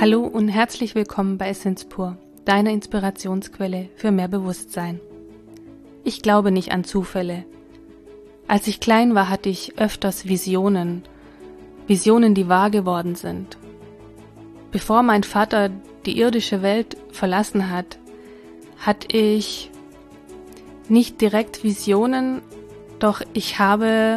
Hallo und herzlich willkommen bei Essenz pur, deiner Inspirationsquelle für mehr Bewusstsein. Ich glaube nicht an Zufälle. Als ich klein war, hatte ich öfters Visionen, die wahr geworden sind. Bevor mein Vater die irdische Welt verlassen hat, hatte ich nicht direkt Visionen, doch ich habe,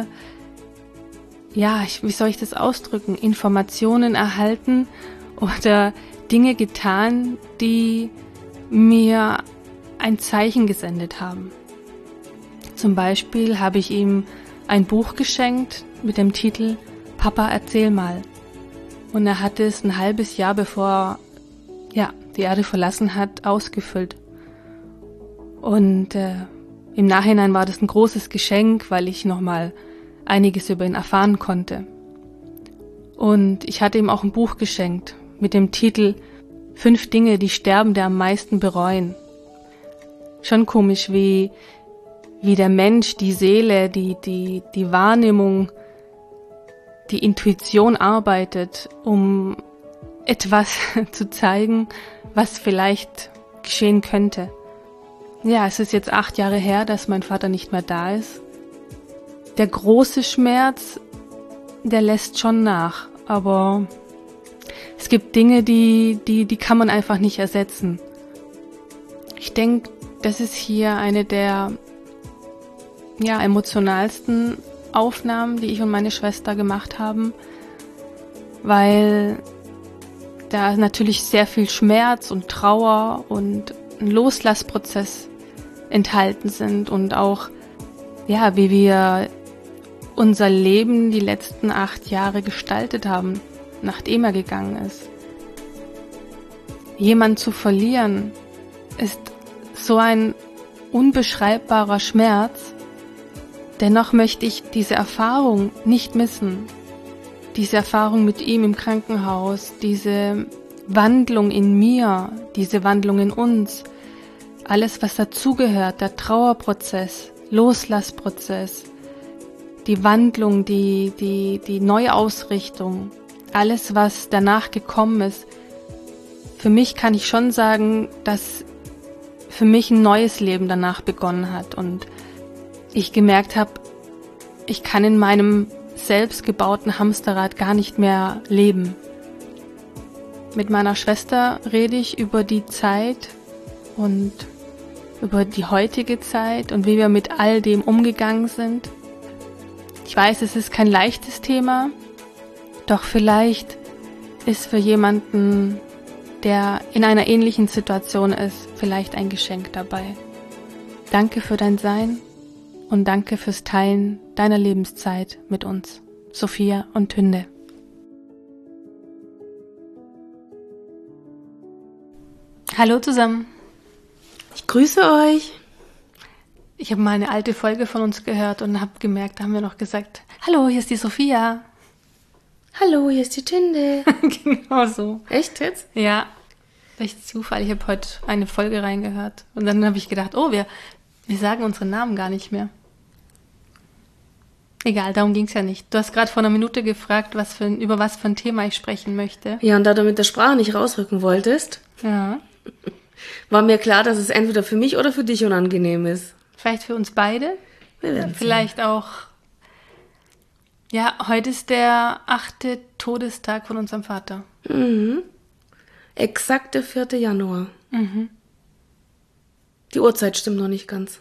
wie soll ich das ausdrücken, Informationen erhalten oder Dinge getan, die mir ein Zeichen gesendet haben. Zum Beispiel habe ich ihm ein Buch geschenkt mit dem Titel Papa, erzähl mal. Und er hat es ein halbes Jahr bevor die Erde verlassen hat, ausgefüllt. Und im Nachhinein war das ein großes Geschenk, weil ich nochmal einiges über ihn erfahren konnte. Und ich hatte ihm auch ein Buch geschenkt mit dem Titel 5 Dinge, die Sterbende am meisten bereuen. Schon komisch, wie der Mensch, die Seele, die Wahrnehmung, die Intuition arbeitet, um etwas zu zeigen, was vielleicht geschehen könnte. Ja, es ist jetzt 8 Jahre her, dass mein Vater nicht mehr da ist. Der große Schmerz, der lässt schon nach, aber es gibt Dinge, die kann man einfach nicht ersetzen. Ich denke, das ist hier eine der emotionalsten Aufnahmen, die ich und meine Schwester gemacht haben, weil da natürlich sehr viel Schmerz und Trauer und ein Loslassprozess enthalten sind und auch, wie wir unser Leben die letzten 8 Jahre gestaltet haben, nachdem er gegangen ist. Jemand zu verlieren ist so ein unbeschreibbarer Schmerz. Dennoch möchte ich diese Erfahrung nicht missen. Diese Erfahrung mit ihm im Krankenhaus, diese Wandlung in mir, diese Wandlung in uns, alles was dazugehört, der Trauerprozess, Loslassprozess, die Wandlung, die Neuausrichtung, alles was danach gekommen ist. Für mich kann ich schon sagen, dass für mich ein neues Leben danach begonnen hat und ich gemerkt habe, ich kann in meinem selbst gebauten Hamsterrad gar nicht mehr leben. Mit meiner Schwester rede ich über die Zeit und über die heutige Zeit und wie wir mit all dem umgegangen sind. Ich weiß, es ist kein leichtes Thema, doch vielleicht ist für jemanden, der in einer ähnlichen Situation ist, vielleicht ein Geschenk dabei. Danke für dein Sein. Und danke fürs Teilen deiner Lebenszeit mit uns, Sophia und Tünde. Hallo zusammen. Ich grüße euch. Ich habe mal eine alte Folge von uns gehört und habe gemerkt, da haben wir noch gesagt, hallo, hier ist die Sophia. Hallo, hier ist die Tünde. Genau so. Echt jetzt? Ja, durch Zufall. Ich habe heute eine Folge reingehört und dann habe ich gedacht, wir sagen unseren Namen gar nicht mehr. Egal, darum ging es ja nicht. Du hast gerade vor einer Minute gefragt, über was für ein Thema ich sprechen möchte. Ja, und da du mit der Sprache nicht rausrücken wolltest, war mir klar, dass es entweder für mich oder für dich unangenehm ist. Vielleicht für uns beide. Wir werden Vielleicht sehen. auch. Ja, heute ist der 8. Todestag von unserem Vater. Mhm. Exakt der 4. Januar. Mhm. Die Uhrzeit stimmt noch nicht ganz.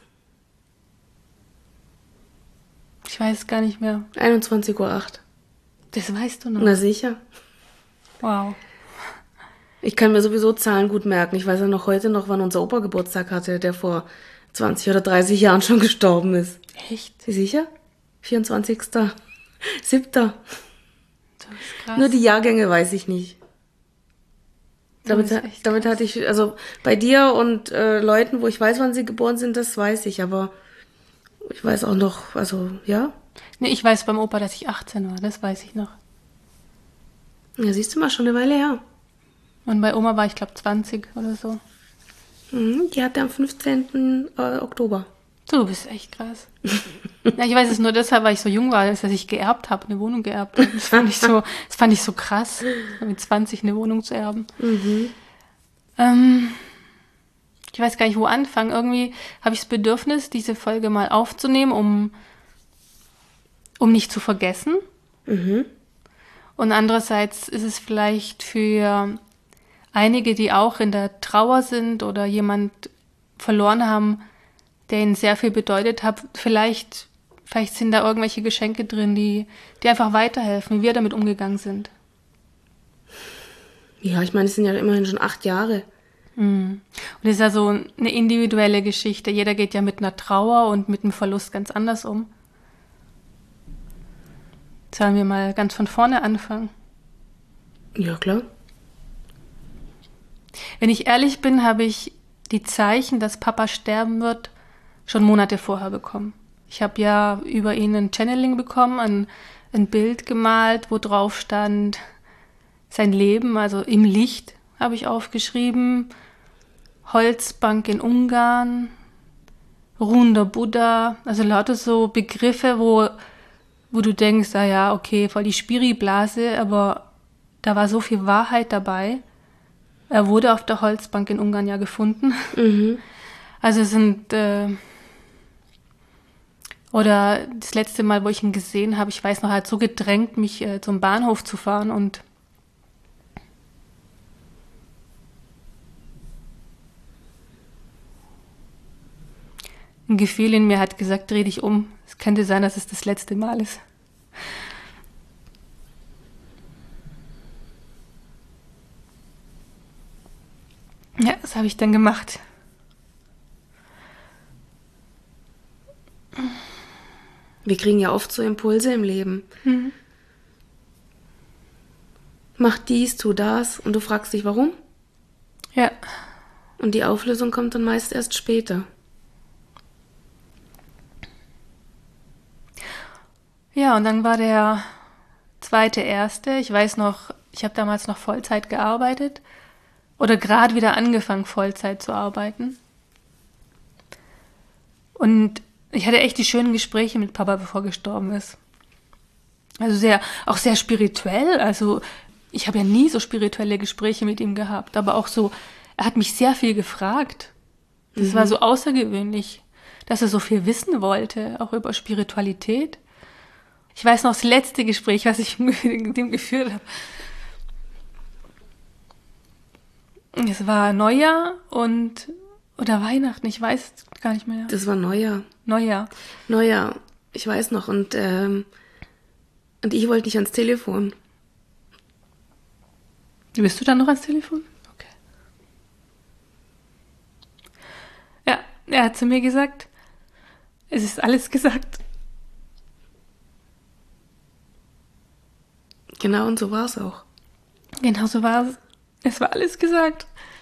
Ich weiß es gar nicht mehr. 21:08 Uhr. Das weißt du noch? Na sicher. Wow. Ich kann mir sowieso Zahlen gut merken. Ich weiß ja noch heute noch, wann unser Opa Geburtstag hatte, der vor 20 oder 30 Jahren schon gestorben ist. Echt? Sicher? 24.07. Das ist krass. Nur die Jahrgänge weiß ich nicht. Damit hatte ich, also bei dir und Leuten, wo ich weiß, wann sie geboren sind, das weiß ich, aber ich weiß auch noch, ja. Nee, ich weiß beim Opa, dass ich 18 war, das weiß ich noch. Ja, siehst du mal, schon eine Weile her. Und bei Oma war ich, glaube 20 oder so. Die hatte am 15. Oktober. Du bist echt krass. Ja, ich weiß es nur deshalb, weil ich so jung war, dass ich geerbt habe, eine Wohnung geerbt habe. Das fand ich so krass, mit 20 eine Wohnung zu erben. Ich weiß gar nicht, wo anfangen. Irgendwie habe ich das Bedürfnis, diese Folge mal aufzunehmen, um nicht zu vergessen. Und andererseits ist es vielleicht für einige, die auch in der Trauer sind oder jemand verloren haben, der ihnen sehr viel bedeutet hat, vielleicht sind da irgendwelche Geschenke drin, die einfach weiterhelfen, wie wir damit umgegangen sind. Ja, ich meine, es sind ja immerhin schon 8 Jahre. Und das ist ja so eine individuelle Geschichte. Jeder geht ja mit einer Trauer und mit einem Verlust ganz anders um. Sollen wir mal ganz von vorne anfangen? Ja, klar. Wenn ich ehrlich bin, habe ich die Zeichen, dass Papa sterben wird, schon Monate vorher bekommen. Ich habe ja über ihn ein Channeling bekommen, ein Bild gemalt, wo drauf stand sein Leben, also im Licht habe ich aufgeschrieben, Holzbank in Ungarn, ruhender Buddha, also lauter so Begriffe, wo du denkst, ah ja, okay, voll die Spiri-Blase, aber da war so viel Wahrheit dabei. Er wurde auf der Holzbank in Ungarn ja gefunden. Also oder das letzte Mal, wo ich ihn gesehen habe, ich weiß noch, er hat so gedrängt, mich zum Bahnhof zu fahren und ein Gefühl in mir hat gesagt, dreh dich um. Es könnte sein, dass es das letzte Mal ist. Ja, das habe ich dann gemacht. Wir kriegen ja oft so Impulse im Leben. Mach dies, tu das und du fragst dich, warum? Ja. Und die Auflösung kommt dann meist erst später. Ja, und dann war der 2.1. Ich weiß noch, ich habe damals noch Vollzeit gearbeitet oder gerade wieder angefangen, Vollzeit zu arbeiten. Und ich hatte echt die schönen Gespräche mit Papa, bevor er gestorben ist. Also auch sehr spirituell. Also ich habe ja nie so spirituelle Gespräche mit ihm gehabt, aber auch so, er hat mich sehr viel gefragt. Das war so außergewöhnlich, dass er so viel wissen wollte, auch über Spiritualität. Ich weiß noch das letzte Gespräch, was ich mit ihm geführt habe. Es war Neujahr oder Weihnachten, ich weiß gar nicht mehr. Das war Neujahr. Neujahr. Ich weiß noch. Und ich wollte nicht ans Telefon. Bist du dann noch ans Telefon? Okay. Ja, er hat zu mir gesagt, es ist alles gesagt. Genau, und so war es auch. Genau so war es. Es war alles gesagt.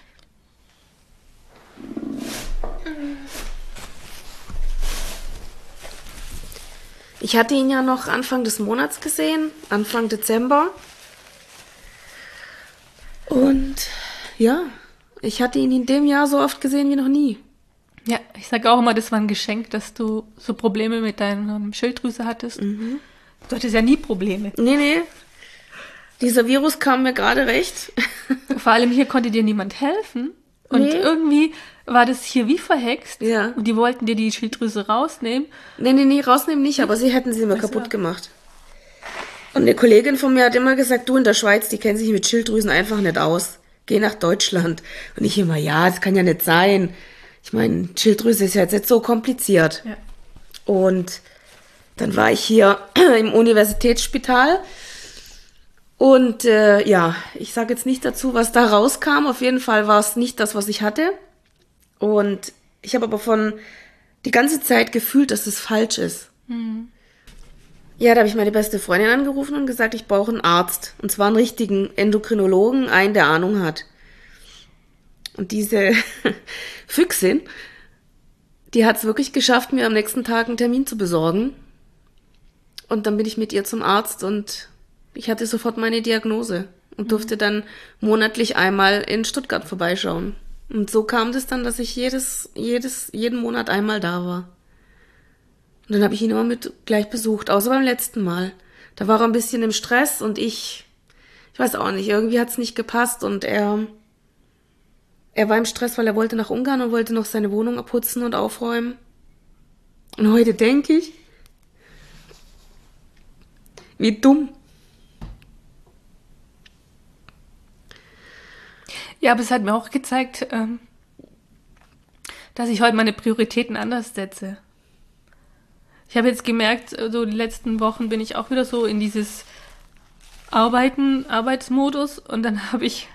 Ich hatte ihn ja noch Anfang des Monats gesehen, Anfang Dezember. Und ja, ich hatte ihn in dem Jahr so oft gesehen wie noch nie. Ja, ich sage auch immer, das war ein Geschenk, dass du so Probleme mit deiner Schilddrüse hattest. Du hattest ja nie Probleme. Nee. Dieser Virus kam mir gerade recht. Vor allem hier konnte dir niemand helfen. Und irgendwie war das hier wie verhext. Ja. Und die wollten dir die Schilddrüse rausnehmen. Nee, rausnehmen nicht, aber sie hätten sie mir kaputt gemacht. Und eine Kollegin von mir hat immer gesagt, du in der Schweiz, die kennen sich mit Schilddrüsen einfach nicht aus. Geh nach Deutschland. Und ich immer, ja, das kann ja nicht sein. Ich meine, Schilddrüse ist ja jetzt nicht so kompliziert. Ja. Und dann war ich hier im Universitätsspital. Und ich sage jetzt nicht dazu, was da rauskam. Auf jeden Fall war es nicht das, was ich hatte. Und ich habe aber die ganze Zeit gefühlt, dass es falsch ist. Ja, da habe ich meine beste Freundin angerufen und gesagt, ich brauche einen Arzt. Und zwar einen richtigen Endokrinologen, einen, der Ahnung hat. Und diese Füchsin, die hat es wirklich geschafft, mir am nächsten Tag einen Termin zu besorgen. Und dann bin ich mit ihr zum Arzt und ich hatte sofort meine Diagnose und durfte dann monatlich einmal in Stuttgart vorbeischauen. Und so kam das dann, dass ich jeden Monat einmal da war. Und dann habe ich ihn immer mit gleich besucht, außer beim letzten Mal. Da war er ein bisschen im Stress und ich weiß auch nicht, irgendwie hat's nicht gepasst und er war im Stress, weil er wollte nach Ungarn und wollte noch seine Wohnung abputzen und aufräumen. Und heute denke ich, wie dumm. Ja, aber es hat mir auch gezeigt, dass ich heute meine Prioritäten anders setze. Ich habe jetzt gemerkt, so die letzten Wochen bin ich auch wieder so in dieses Arbeitsmodus und dann habe ich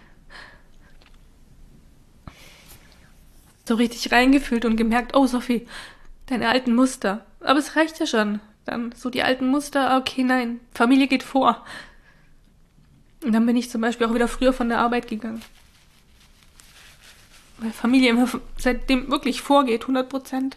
so richtig reingefühlt und gemerkt, oh Sophie, deine alten Muster. Aber es reicht ja schon. Dann so die alten Muster, okay, nein, Familie geht vor. Und dann bin ich zum Beispiel auch wieder früher von der Arbeit gegangen. Weil Familie immer seitdem wirklich vorgeht, 100%.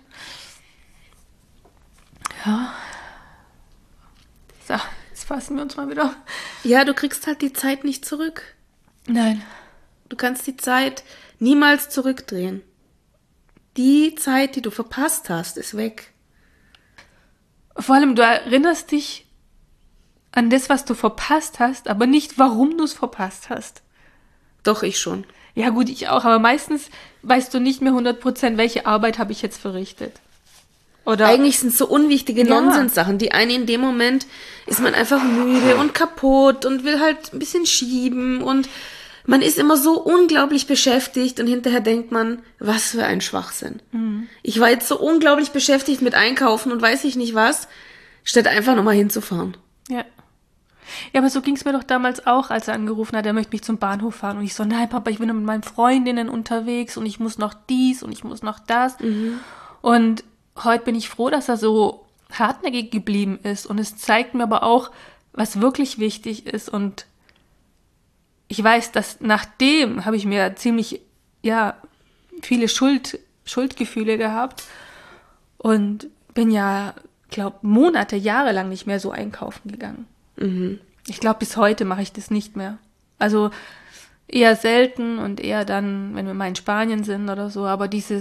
Ja. So, jetzt fassen wir uns mal wieder. Ja, du kriegst halt die Zeit nicht zurück. Nein. Du kannst die Zeit niemals zurückdrehen. Die Zeit, die du verpasst hast, ist weg. Vor allem, du erinnerst dich an das, was du verpasst hast, aber nicht, warum du es verpasst hast. Doch, ich schon. Ja gut, ich auch, aber meistens weißt du nicht mehr 100%, welche Arbeit habe ich jetzt verrichtet. Oder eigentlich sind es so unwichtige Nonsenssachen. Die eine in dem Moment ist man einfach müde und kaputt und will halt ein bisschen schieben und man ist immer so unglaublich beschäftigt und hinterher denkt man, was für ein Schwachsinn. Mhm. Ich war jetzt so unglaublich beschäftigt mit Einkaufen und weiß ich nicht was, statt einfach nochmal hinzufahren. Ja. Ja, aber so ging es mir doch damals auch, als er angerufen hat, er möchte mich zum Bahnhof fahren. Und ich so, nein, Papa, ich bin noch mit meinen Freundinnen unterwegs und ich muss noch dies und ich muss noch das. Mhm. Und heute bin ich froh, dass er so hartnäckig geblieben ist. Und es zeigt mir aber auch, was wirklich wichtig ist. Und ich weiß, dass nachdem habe ich mir ziemlich, viele Schuldgefühle gehabt. Und bin ja, glaube Monate, jahrelang nicht mehr so einkaufen gegangen. Mhm. Ich glaube, bis heute mache ich das nicht mehr. Also eher selten und eher dann, wenn wir mal in Spanien sind oder so. Aber diese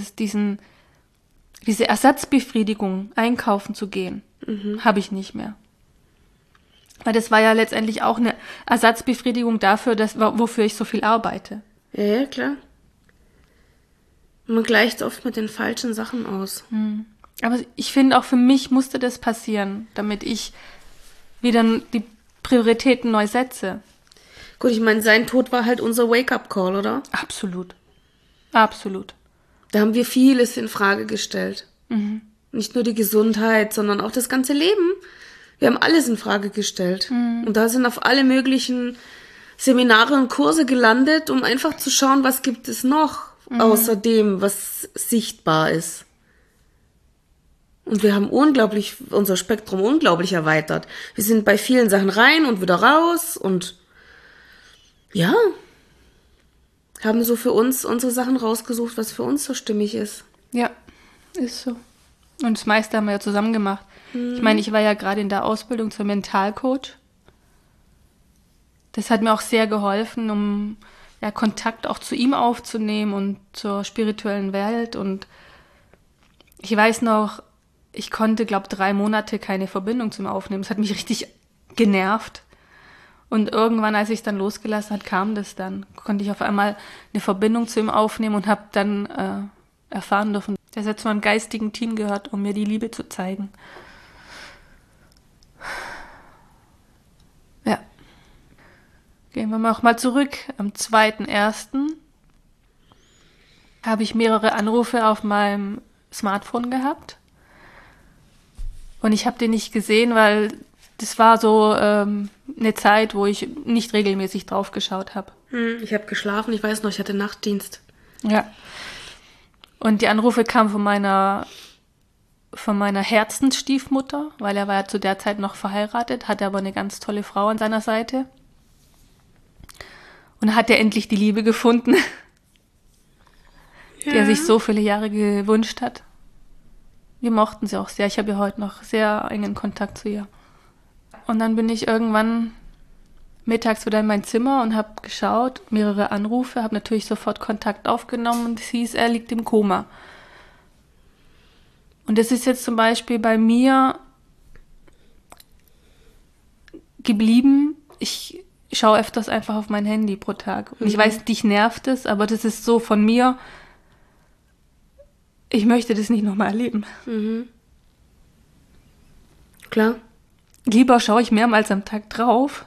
Ersatzbefriedigung, einkaufen zu gehen, habe ich nicht mehr. Weil das war ja letztendlich auch eine Ersatzbefriedigung dafür, wofür ich so viel arbeite. Ja, klar. Man gleicht oft mit den falschen Sachen aus. Aber ich finde, auch für mich musste das passieren, damit ich wieder die Prioritäten neu setze. Gut, ich meine, sein Tod war halt unser Wake-up-Call, oder? Absolut. Absolut. Da haben wir vieles in Frage gestellt. Mhm. Nicht nur die Gesundheit, sondern auch das ganze Leben. Wir haben alles in Frage gestellt. Mhm. Und da sind auf alle möglichen Seminare und Kurse gelandet, um einfach zu schauen, was gibt es noch, außer dem, was sichtbar ist. Und wir haben unser Spektrum unglaublich erweitert. Wir sind bei vielen Sachen rein und wieder raus und ja, haben so für uns unsere Sachen rausgesucht, was für uns so stimmig ist. Ja, ist so. Und das meiste haben wir ja zusammen gemacht. Ich meine, ich war ja gerade in der Ausbildung zur Mentalcoach. Das hat mir auch sehr geholfen, um Kontakt auch zu ihm aufzunehmen und zur spirituellen Welt. Und ich weiß noch, ich konnte, glaube 3 Monate keine Verbindung zu ihm aufnehmen. Das hat mich richtig genervt. Und irgendwann, als ich es dann losgelassen hat, kam das dann. Konnte ich auf einmal eine Verbindung zu ihm aufnehmen und habe dann erfahren dürfen, dass er zu meinem geistigen Team gehört, um mir die Liebe zu zeigen. Ja. Gehen wir mal zurück. Am 2.1. habe ich mehrere Anrufe auf meinem Smartphone gehabt. Und ich habe den nicht gesehen, weil das war so eine Zeit, wo ich nicht regelmäßig drauf geschaut habe. Ich habe geschlafen, ich weiß noch, ich hatte Nachtdienst. Ja. Und die Anrufe kamen von meiner Herzensstiefmutter, weil er war ja zu der Zeit noch verheiratet, hatte aber eine ganz tolle Frau an seiner Seite. Und hat er endlich die Liebe gefunden, die er sich so viele Jahre gewünscht hat. Wir mochten sie auch sehr. Ich habe ja heute noch sehr engen Kontakt zu ihr. Und dann bin ich irgendwann mittags wieder in mein Zimmer und habe geschaut, mehrere Anrufe, habe natürlich sofort Kontakt aufgenommen und es hieß, er liegt im Koma. Und das ist jetzt zum Beispiel bei mir geblieben. Ich schaue öfters einfach auf mein Handy pro Tag. Und ich weiß, dich nervt es, aber das ist so von mir, ich möchte das nicht nochmal erleben. Klar. Lieber schaue ich mehrmals am Tag drauf.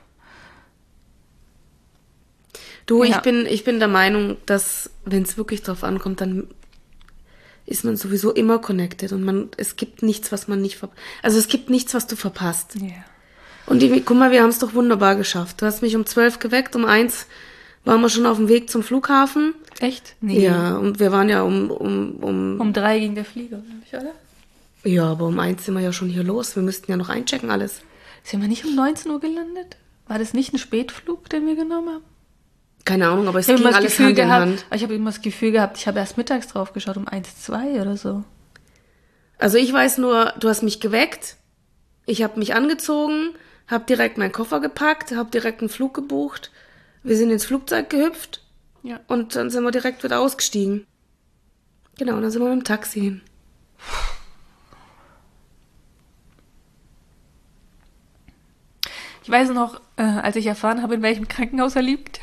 Du, Ja. ich bin der Meinung, dass, wenn es wirklich drauf ankommt, dann ist man sowieso immer connected und es gibt nichts, was man nicht also es gibt nichts, was du verpasst. Ja. Und guck mal, wir haben es doch wunderbar geschafft. Du hast mich um 12 geweckt, um 1 waren wir schon auf dem Weg zum Flughafen. Echt? Nee. Ja, und wir waren ja Um 3 ging der Flieger, oder? Ja, aber um 1 sind wir ja schon hier los. Wir müssten ja noch einchecken alles. Sind wir nicht um 19 Uhr gelandet? War das nicht ein Spätflug, den wir genommen haben? Keine Ahnung, aber es Ich habe ging immer das alles Gefühl Hand in gehabt, Hand. ich habe immer das Gefühl gehabt, ich habe erst mittags drauf geschaut, um 1, 2 oder so. Also ich weiß nur, du hast mich geweckt, ich habe mich angezogen, habe direkt meinen Koffer gepackt, habe direkt einen Flug gebucht, wir sind ins Flugzeug gehüpft Ja. und dann sind wir direkt wieder ausgestiegen. Genau, und dann sind wir mit dem Taxi hin. Ich weiß noch, als ich erfahren habe, in welchem Krankenhaus er liegt.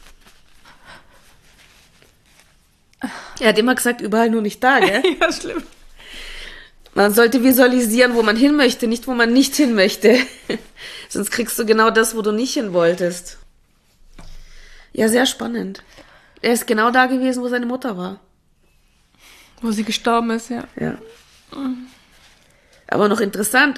Er hat immer gesagt, überall nur nicht da, gell? Ja, schlimm. Man sollte visualisieren, wo man hin möchte, nicht wo man nicht hin möchte. Sonst kriegst du genau das, wo du nicht hin wolltest. Ja, sehr spannend. Er ist genau da gewesen, wo seine Mutter war. Wo sie gestorben ist, ja. Ja. Aber noch interessant.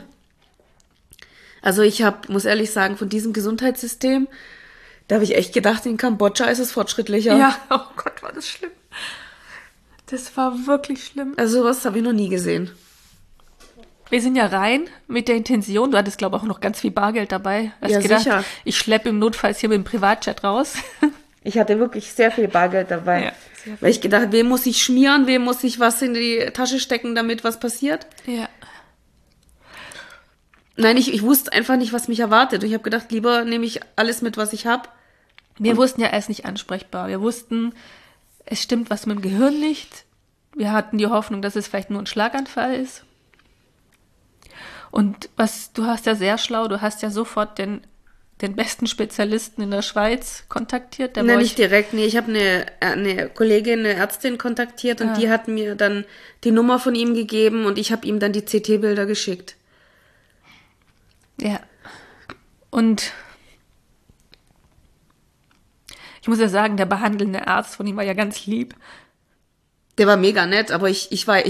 Also muss ehrlich sagen, von diesem Gesundheitssystem, da habe ich echt gedacht, in Kambodscha ist es fortschrittlicher. Ja, oh Gott, war das schlimm. Das war wirklich schlimm. Also sowas habe ich noch nie gesehen. Wir sind ja rein mit der Intention, du hattest, glaube ich, auch noch ganz viel Bargeld dabei. Du hast Ja, gedacht, sicher. ich schleppe im Notfalls hier mit dem Privatjet raus. Ich hatte wirklich sehr viel Bargeld dabei. Ja, sehr viel. Weil ich gedacht, wem muss ich schmieren, wem muss ich was in die Tasche stecken, damit was passiert? Ja. Nein, ich wusste einfach nicht, was mich erwartet. Und ich habe gedacht, lieber nehme ich alles mit, was ich habe. Wir wussten ja erst nicht ansprechbar. Wir wussten, es stimmt was mit dem Gehirn nicht. Wir hatten die Hoffnung, dass es vielleicht nur ein Schlaganfall ist. Und du hast ja sehr schlau, du hast ja sofort den besten Spezialisten in der Schweiz kontaktiert. Der Nein, nicht direkt. Nee, ich habe eine Kollegin, eine Ärztin kontaktiert und die hat mir dann die Nummer von ihm gegeben und ich habe ihm dann die CT-Bilder geschickt. Ja. Und ich muss ja sagen, der behandelnde Arzt von ihm war ja ganz lieb. Der war mega nett, aber ich war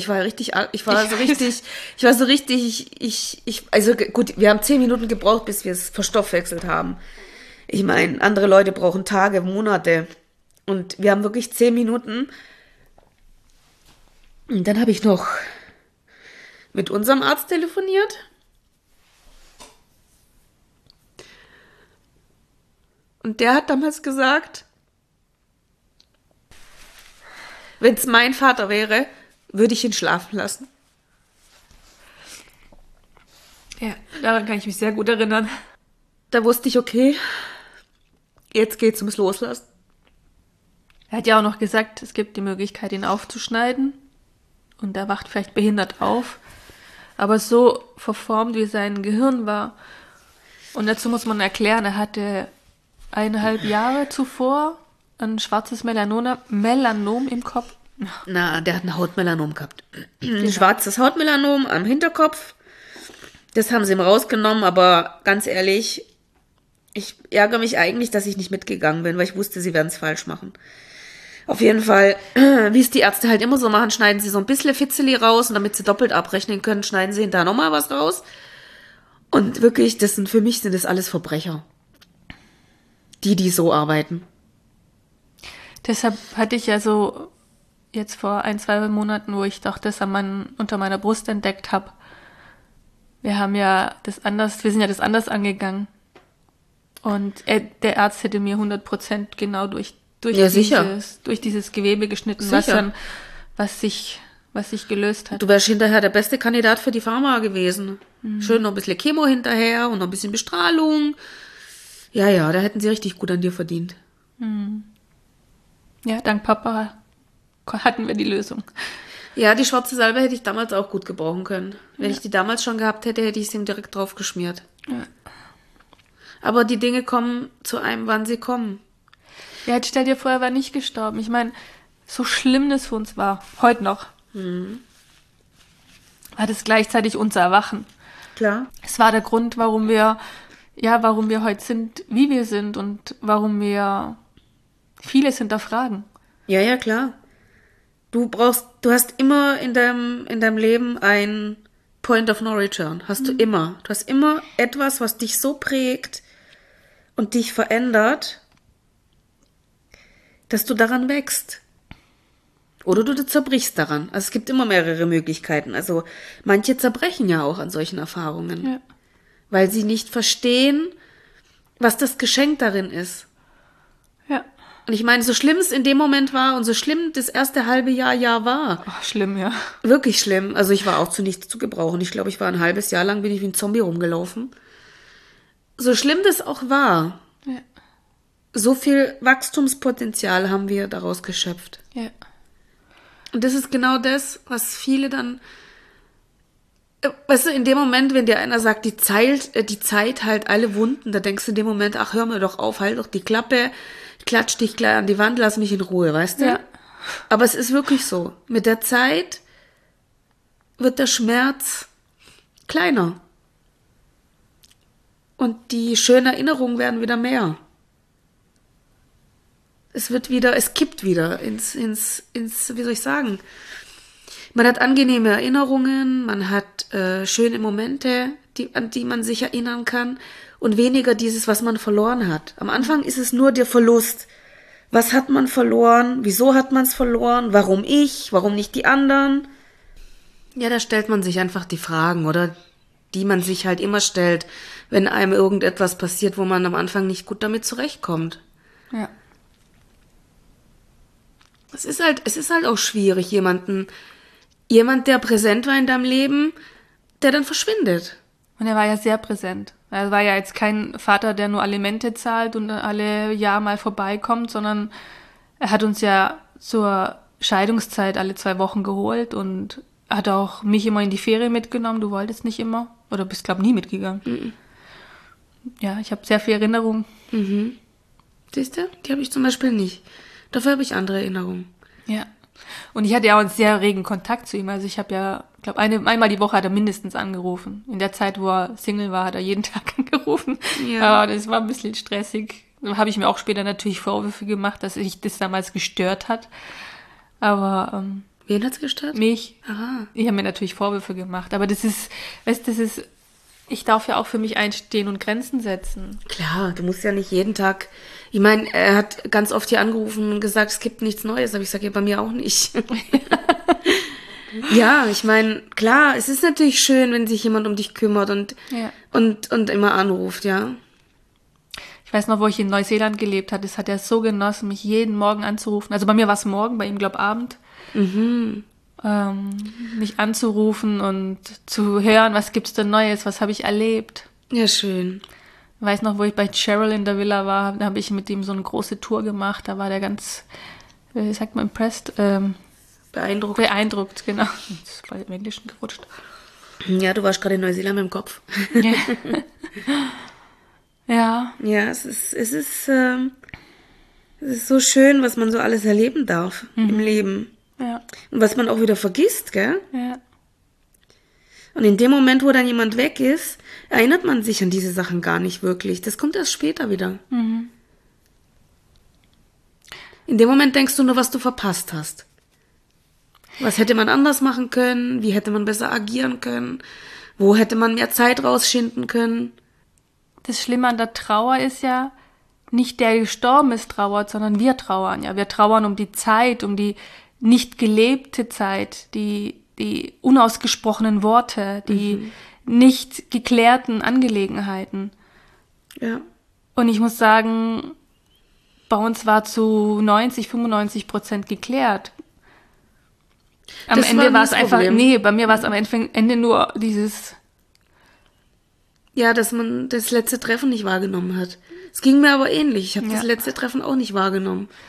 so richtig, also gut, wir haben 10 Minuten gebraucht, bis wir es verstoffwechselt haben. Ich meine, andere Leute brauchen Tage, Monate. Und wir haben wirklich 10 Minuten. Und dann habe ich noch mit unserem Arzt telefoniert. Und der hat damals gesagt, wenn es mein Vater wäre, würde ich ihn schlafen lassen. Ja, daran kann ich mich sehr gut erinnern. Da wusste ich, okay, jetzt geht's ums Loslassen. Er hat ja auch noch gesagt, es gibt die Möglichkeit, ihn aufzuschneiden. Und er wacht vielleicht behindert auf. Aber so verformt, wie sein Gehirn war. Und dazu muss man erklären, er hatte 1,5 Jahre zuvor ein schwarzes Melanom im Kopf. Na, der hat ein Hautmelanom gehabt. Ein schwarzes Hautmelanom am Hinterkopf. Das haben sie ihm rausgenommen, aber ganz ehrlich, ich ärgere mich eigentlich, dass ich nicht mitgegangen bin, weil ich wusste, sie werden es falsch machen. Auf jeden Fall, wie es die Ärzte halt immer so machen, schneiden sie so ein bisschen Fitzeli raus und damit sie doppelt abrechnen können, schneiden sie hinterher nochmal was raus. Und wirklich, für mich sind das alles Verbrecher. Die so arbeiten. Deshalb hatte ich ja so jetzt vor 1-2 Monaten, wo ich doch das unter meiner Brust entdeckt habe. Wir sind ja das anders angegangen. Und der Arzt hätte mir 100% genau durch dieses Gewebe geschnitten, Sicher. was sich gelöst hat. Du wärst hinterher der beste Kandidat für die Pharma gewesen. Schön noch ein bisschen Chemo hinterher und noch ein bisschen Bestrahlung. Ja, da hätten sie richtig gut an dir verdient. Ja, dank Papa hatten wir die Lösung. Ja, die schwarze Salbe hätte ich damals auch gut gebrauchen können. Wenn ich die damals schon gehabt hätte, hätte ich es ihm direkt drauf geschmiert. Ja. Aber die Dinge kommen zu einem, wann sie kommen. Ja, jetzt stell dir vor, er war nicht gestorben. Ich meine, so schlimm das für uns war, heute noch, war das gleichzeitig unser Erwachen. Klar. Es war der Grund, warum wir heute sind, wie wir sind und warum wir vieles hinterfragen. Ja, ja, klar. Du hast immer in deinem Leben ein Point of No Return. Hast du immer. Du hast immer etwas, was dich so prägt und dich verändert, dass du daran wächst. Oder du zerbrichst daran. Also es gibt immer mehrere Möglichkeiten. Also manche zerbrechen ja auch an solchen Erfahrungen. Ja. Weil sie nicht verstehen, was das Geschenk darin ist. Ja. Und ich meine, so schlimm es in dem Moment war und so schlimm das erste halbe Jahr war. Oh, schlimm, ja. Wirklich schlimm. Also ich war auch zu nichts zu gebrauchen. Ich glaube, ich war ein halbes Jahr lang, bin ich wie ein Zombie rumgelaufen. So schlimm das auch war, Ja. so viel Wachstumspotenzial haben wir daraus geschöpft. Ja. Und das ist genau das, was viele dann, weißt du, in dem Moment, wenn dir einer sagt, die Zeit heilt alle Wunden, da denkst du in dem Moment, ach, hör mir doch auf, halt doch die Klappe, ich klatsch dich gleich an die Wand, lass mich in Ruhe, weißt du? Ja. Aber es ist wirklich so. Mit der Zeit wird der Schmerz kleiner. Und die schönen Erinnerungen werden wieder mehr. Es kippt wieder ins, wie soll ich sagen? Man hat angenehme Erinnerungen, man hat schöne Momente, an die man sich erinnern kann und weniger dieses, was man verloren hat. Am Anfang ist es nur der Verlust. Was hat man verloren? Wieso hat man es verloren? Warum ich? Warum nicht die anderen? Ja, da stellt man sich einfach die Fragen, oder? Die man sich halt immer stellt, wenn einem irgendetwas passiert, wo man am Anfang nicht gut damit zurechtkommt. Ja. Es ist halt auch schwierig, jemand, der präsent war in deinem Leben, der dann verschwindet. Und er war ja sehr präsent. Er war ja jetzt kein Vater, der nur Alimente zahlt und alle Jahr mal vorbeikommt, sondern er hat uns ja zur Scheidungszeit alle 2 Wochen geholt und hat auch mich immer in die Ferien mitgenommen. Du wolltest nicht immer. Oder bist, glaube ich, nie mitgegangen. Mhm. Ja, ich habe sehr viel Erinnerungen. Mhm. Siehst du? Die habe ich zum Beispiel nicht. Dafür habe ich andere Erinnerungen. Ja. Und ich hatte ja auch einen sehr regen Kontakt zu ihm. Also ich habe ja, glaube einmal die Woche hat er mindestens angerufen. In der Zeit, wo er Single war, hat er jeden Tag angerufen. Ja. Aber das war ein bisschen stressig. Da habe ich mir auch später natürlich Vorwürfe gemacht, dass ich das damals gestört hat. Aber wen hat's gestört? mich. Aha. Ich habe mir natürlich Vorwürfe gemacht. Aber das ist, ich darf ja auch für mich einstehen und Grenzen setzen. Klar, du musst ja nicht jeden Tag. Ich meine, er hat ganz oft hier angerufen und gesagt, es gibt nichts Neues. Aber ich sage, ja, bei mir auch nicht. Ja, ich meine, klar, es ist natürlich schön, wenn sich jemand um dich kümmert und immer anruft, ja. Ich weiß noch, wo ich in Neuseeland gelebt habe, das hat er so genossen, mich jeden Morgen anzurufen. Also bei mir war es morgen, bei ihm, glaube ich, Abend. Mhm. Mich anzurufen und zu hören, was gibt's denn Neues, was habe ich erlebt. Ja, schön. Ich weiß noch, wo ich bei Cheryl in der Villa war, da habe ich mit ihm so eine große Tour gemacht, da war der ganz, wie sagt man, impressed? Beeindruckt, genau. Das ist bei dem Englischen gerutscht. Ja, du warst gerade in Neuseeland mit dem Kopf. Ja. Ja. Ja, es ist so schön, was man so alles erleben darf im Leben. Ja. Und was man auch wieder vergisst, gell? Ja. Und in dem Moment, wo dann jemand weg ist, erinnert man sich an diese Sachen gar nicht wirklich. Das kommt erst später wieder. Mhm. In dem Moment denkst du nur, was du verpasst hast. Was hätte man anders machen können? Wie hätte man besser agieren können? Wo hätte man mehr Zeit rausschinden können? Das Schlimme an der Trauer ist ja, nicht der gestorben ist trauert, sondern wir trauern. Ja, wir trauern um die Zeit, um die nicht gelebte Zeit, die unausgesprochenen Worte, die nicht geklärten Angelegenheiten. Ja. Und ich muss sagen, bei uns war zu 95% geklärt. Am Das Ende war war es das einfach, Problem. bei mir war es am Ende nur dieses, Ja, dass man das letzte Treffen nicht wahrgenommen hat. Es ging mir aber ähnlich. Ich habe Ja. das letzte Treffen auch nicht wahrgenommen.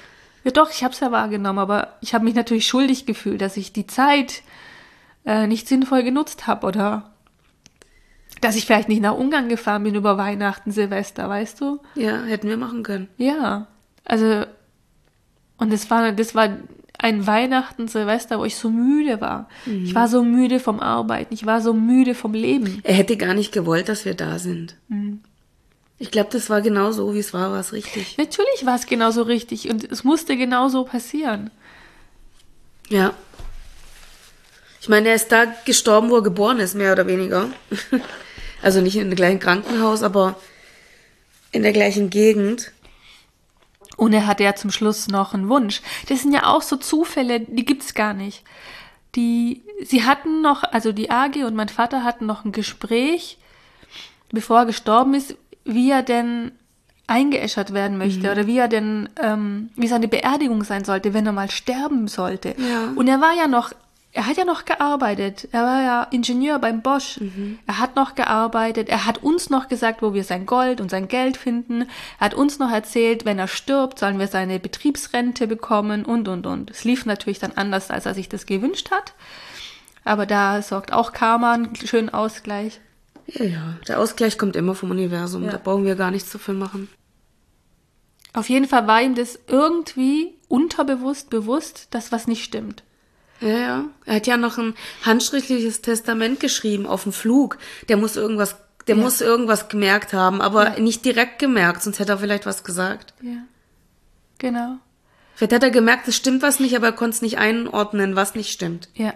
Ja doch, ich habe es ja wahrgenommen, aber ich habe mich natürlich schuldig gefühlt, dass ich die Zeit nicht sinnvoll genutzt habe oder dass ich vielleicht nicht nach Ungarn gefahren bin über Weihnachten, Silvester, weißt du? Ja, hätten wir machen können. Ja, also und das war ein Weihnachten, Silvester, wo ich so müde war. Ich war so müde vom Arbeiten, ich war so müde vom Leben. Er hätte gar nicht gewollt, dass wir da sind. Ich glaube, das war genau so, wie es war es richtig. Natürlich war es genauso richtig und es musste genauso passieren. Ja. Ich meine, er ist da gestorben, wo er geboren ist, mehr oder weniger. Also nicht in dem gleichen Krankenhaus, aber in der gleichen Gegend. Und er hatte ja zum Schluss noch einen Wunsch. Das sind ja auch so Zufälle, die gibt's gar nicht. Sie hatten noch, also die AG und mein Vater hatten noch ein Gespräch, bevor er gestorben ist, wie er denn eingeäschert werden möchte oder wie er denn, wie seine Beerdigung sein sollte, wenn er mal sterben sollte. Ja. Und er hat ja noch gearbeitet. Er war ja Ingenieur beim Bosch. Er hat noch gearbeitet. Er hat uns noch gesagt, wo wir sein Gold und sein Geld finden. Er hat uns noch erzählt, wenn er stirbt, sollen wir seine Betriebsrente bekommen und. Es lief natürlich dann anders, als er sich das gewünscht hat. Aber da sorgt auch Karma einen schönen Ausgleich. Ja, der Ausgleich kommt immer vom Universum. Ja. Da brauchen wir gar nichts dafür machen. Auf jeden Fall war ihm das irgendwie unterbewusst bewusst, dass was nicht stimmt. Ja. Er hat ja noch ein handschriftliches Testament geschrieben auf dem Flug. Der muss irgendwas gemerkt haben, aber nicht direkt gemerkt, sonst hätte er vielleicht was gesagt. Ja, genau. Vielleicht hat er gemerkt, es stimmt was nicht, aber er konnte es nicht einordnen, was nicht stimmt. Ja.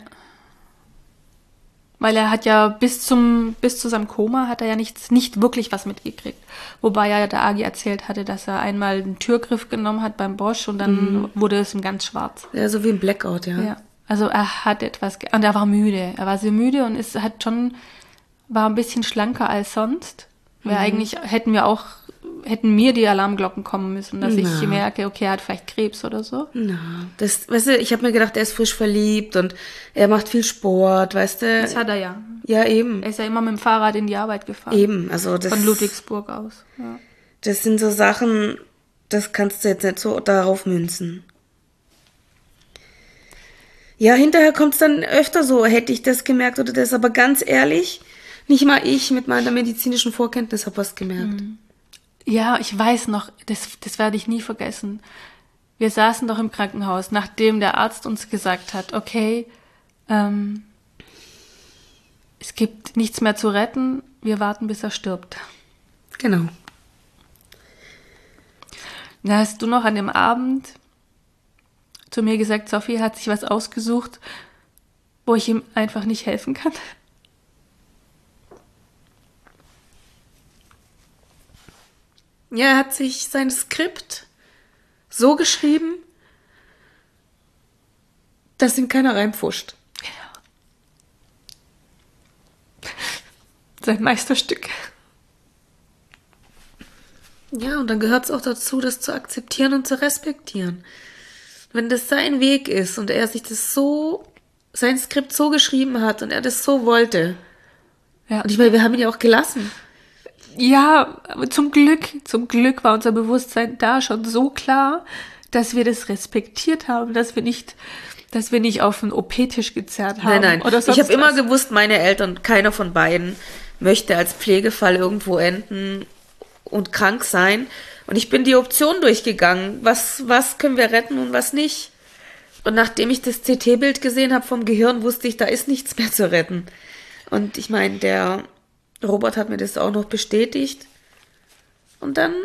Weil er hat ja bis zu seinem Koma hat er ja nicht wirklich was mitgekriegt. Wobei er ja der Agi erzählt hatte, dass er einmal einen Türgriff genommen hat beim Bosch und dann wurde es ihm ganz schwarz. Ja, so wie ein Blackout, ja. Ja. Also er hat und er war müde. Er war sehr müde und war ein bisschen schlanker als sonst. Weil eigentlich hätten mir die Alarmglocken kommen müssen, dass ich merke, okay, er hat vielleicht Krebs oder so. Na, weißt du, ich habe mir gedacht, er ist frisch verliebt und er macht viel Sport, weißt du. Das hat er ja. Ja, eben. Er ist ja immer mit dem Fahrrad in die Arbeit gefahren. Eben, also das. Von Ludwigsburg aus. Ja. Das sind so Sachen, das kannst du jetzt nicht so darauf münzen. Ja, hinterher kommt es dann öfter so, hätte ich das gemerkt oder das, aber ganz ehrlich, nicht mal ich mit meiner medizinischen Vorkenntnis habe was gemerkt. Ja, ich weiß noch, das werde ich nie vergessen. Wir saßen doch im Krankenhaus, nachdem der Arzt uns gesagt hat, okay, es gibt nichts mehr zu retten, wir warten, bis er stirbt. Genau. Da hast du noch an dem Abend zu mir gesagt, Sophie hat sich was ausgesucht, wo ich ihm einfach nicht helfen kann. Ja, er hat sich sein Skript so geschrieben, dass ihm keiner reinpfuscht. Sein Meisterstück. Ja, und dann gehört es auch dazu, das zu akzeptieren und zu respektieren. Wenn das sein Weg ist und er sich sein Skript so geschrieben hat und er das so wollte. Ja. Und ich meine, wir haben ihn ja auch gelassen. Ja, aber zum Glück war unser Bewusstsein da schon so klar, dass wir das respektiert haben, dass wir nicht auf den OP-Tisch gezerrt haben. Nein. Oder sonst ich habe immer was. gewusst, meine Eltern, keiner von beiden möchte als Pflegefall irgendwo enden und krank sein. Und ich bin die Option durchgegangen. Was können wir retten und was nicht? Und nachdem ich das CT-Bild gesehen habe vom Gehirn, wusste ich, da ist nichts mehr zu retten. Und ich meine, der Robert hat mir das auch noch bestätigt. Und dann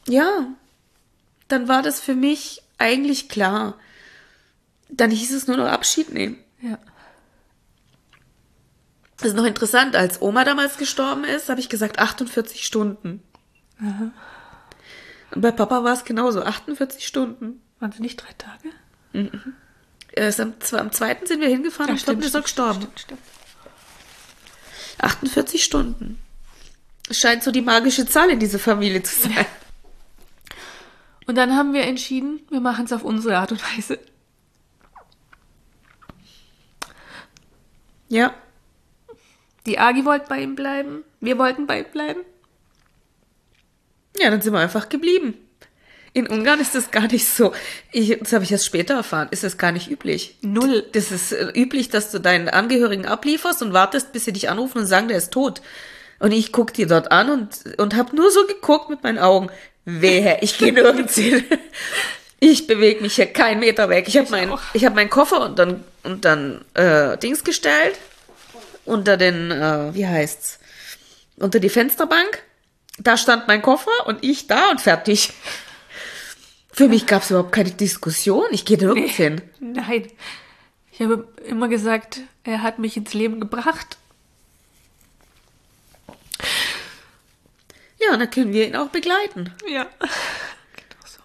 war das für mich eigentlich klar. Dann hieß es nur noch Abschied nehmen. Ja. Das ist noch interessant, als Oma damals gestorben ist, habe ich gesagt 48 Stunden. Aha. Und bei Papa war es genauso, 48 Stunden. Waren es nicht 3 Tage? Am 2. sind wir hingefahren, am 4. ist er gestorben. Stimmt. 48 Stunden. Es scheint so die magische Zahl in dieser Familie zu sein. Ja. Und dann haben wir entschieden, wir machen es auf unsere Art und Weise. Ja. Die Agi wollte bei ihm bleiben, wir wollten bei ihm bleiben. Ja, dann sind wir einfach geblieben. In Ungarn ist das gar nicht so. Das habe ich erst später erfahren. Ist das gar nicht üblich. Null. Das ist üblich, dass du deinen Angehörigen ablieferst und wartest, bis sie dich anrufen und sagen, der ist tot. Und ich guck die dort an und habe nur so geguckt mit meinen Augen. Wehe, ich gehe nirgends hin. Ich bewege mich hier keinen Meter weg. Ich habe meinen Koffer und dann Dings gestellt unter den, wie heißt's? Unter die Fensterbank. Da stand mein Koffer und ich da und fertig. Für mich gab es überhaupt keine Diskussion. Ich gehe nirgends hin. Nein. Ich habe immer gesagt, er hat mich ins Leben gebracht. Ja, und dann können wir ihn auch begleiten. Ja. Genau so.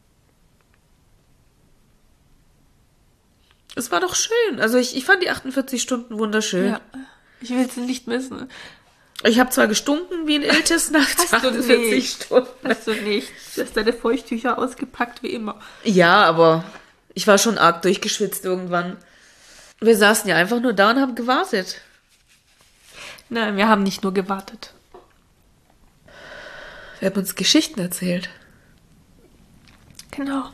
Es war doch schön. Also ich fand die 48 Stunden wunderschön. Ja. Ich will sie nicht missen. Ich habe zwar gestunken wie ein Iltis nach 48 Stunden. Hast du nicht. Du hast deine Feuchttücher ausgepackt, wie immer. Ja, aber ich war schon arg durchgeschwitzt irgendwann. Wir saßen ja einfach nur da und haben gewartet. Nein, wir haben nicht nur gewartet. Wir haben uns Geschichten erzählt. Genau.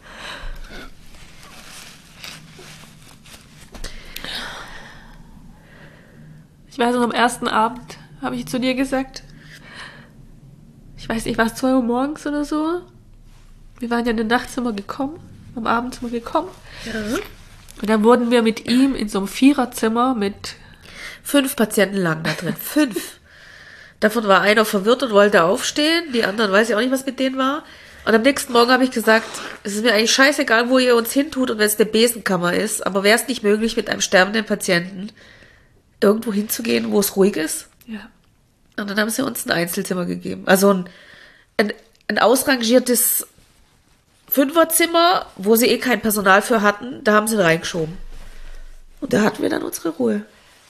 Ich weiß noch, am ersten Abend habe ich zu dir gesagt, ich weiß nicht, war es 2 Uhr morgens oder so? Wir waren ja in den Nachtzimmer gekommen, am Abendzimmer gekommen. Ja. Und dann wurden wir mit ihm in so einem Viererzimmer mit 5 Patienten lagen da drin. 5. Davon war einer verwirrt und wollte aufstehen. Die anderen weiß ich auch nicht, was mit denen war. Und am nächsten Morgen habe ich gesagt, es ist mir eigentlich scheißegal, wo ihr uns hintut und wenn es eine Besenkammer ist, aber wäre es nicht möglich, mit einem sterbenden Patienten irgendwo hinzugehen, wo es ruhig ist? ja. Und dann haben sie uns ein Einzelzimmer gegeben. Also ein ausrangiertes 5er-Zimmer, wo sie kein Personal für hatten, da haben sie ihn reingeschoben. Und da hatten wir dann unsere Ruhe.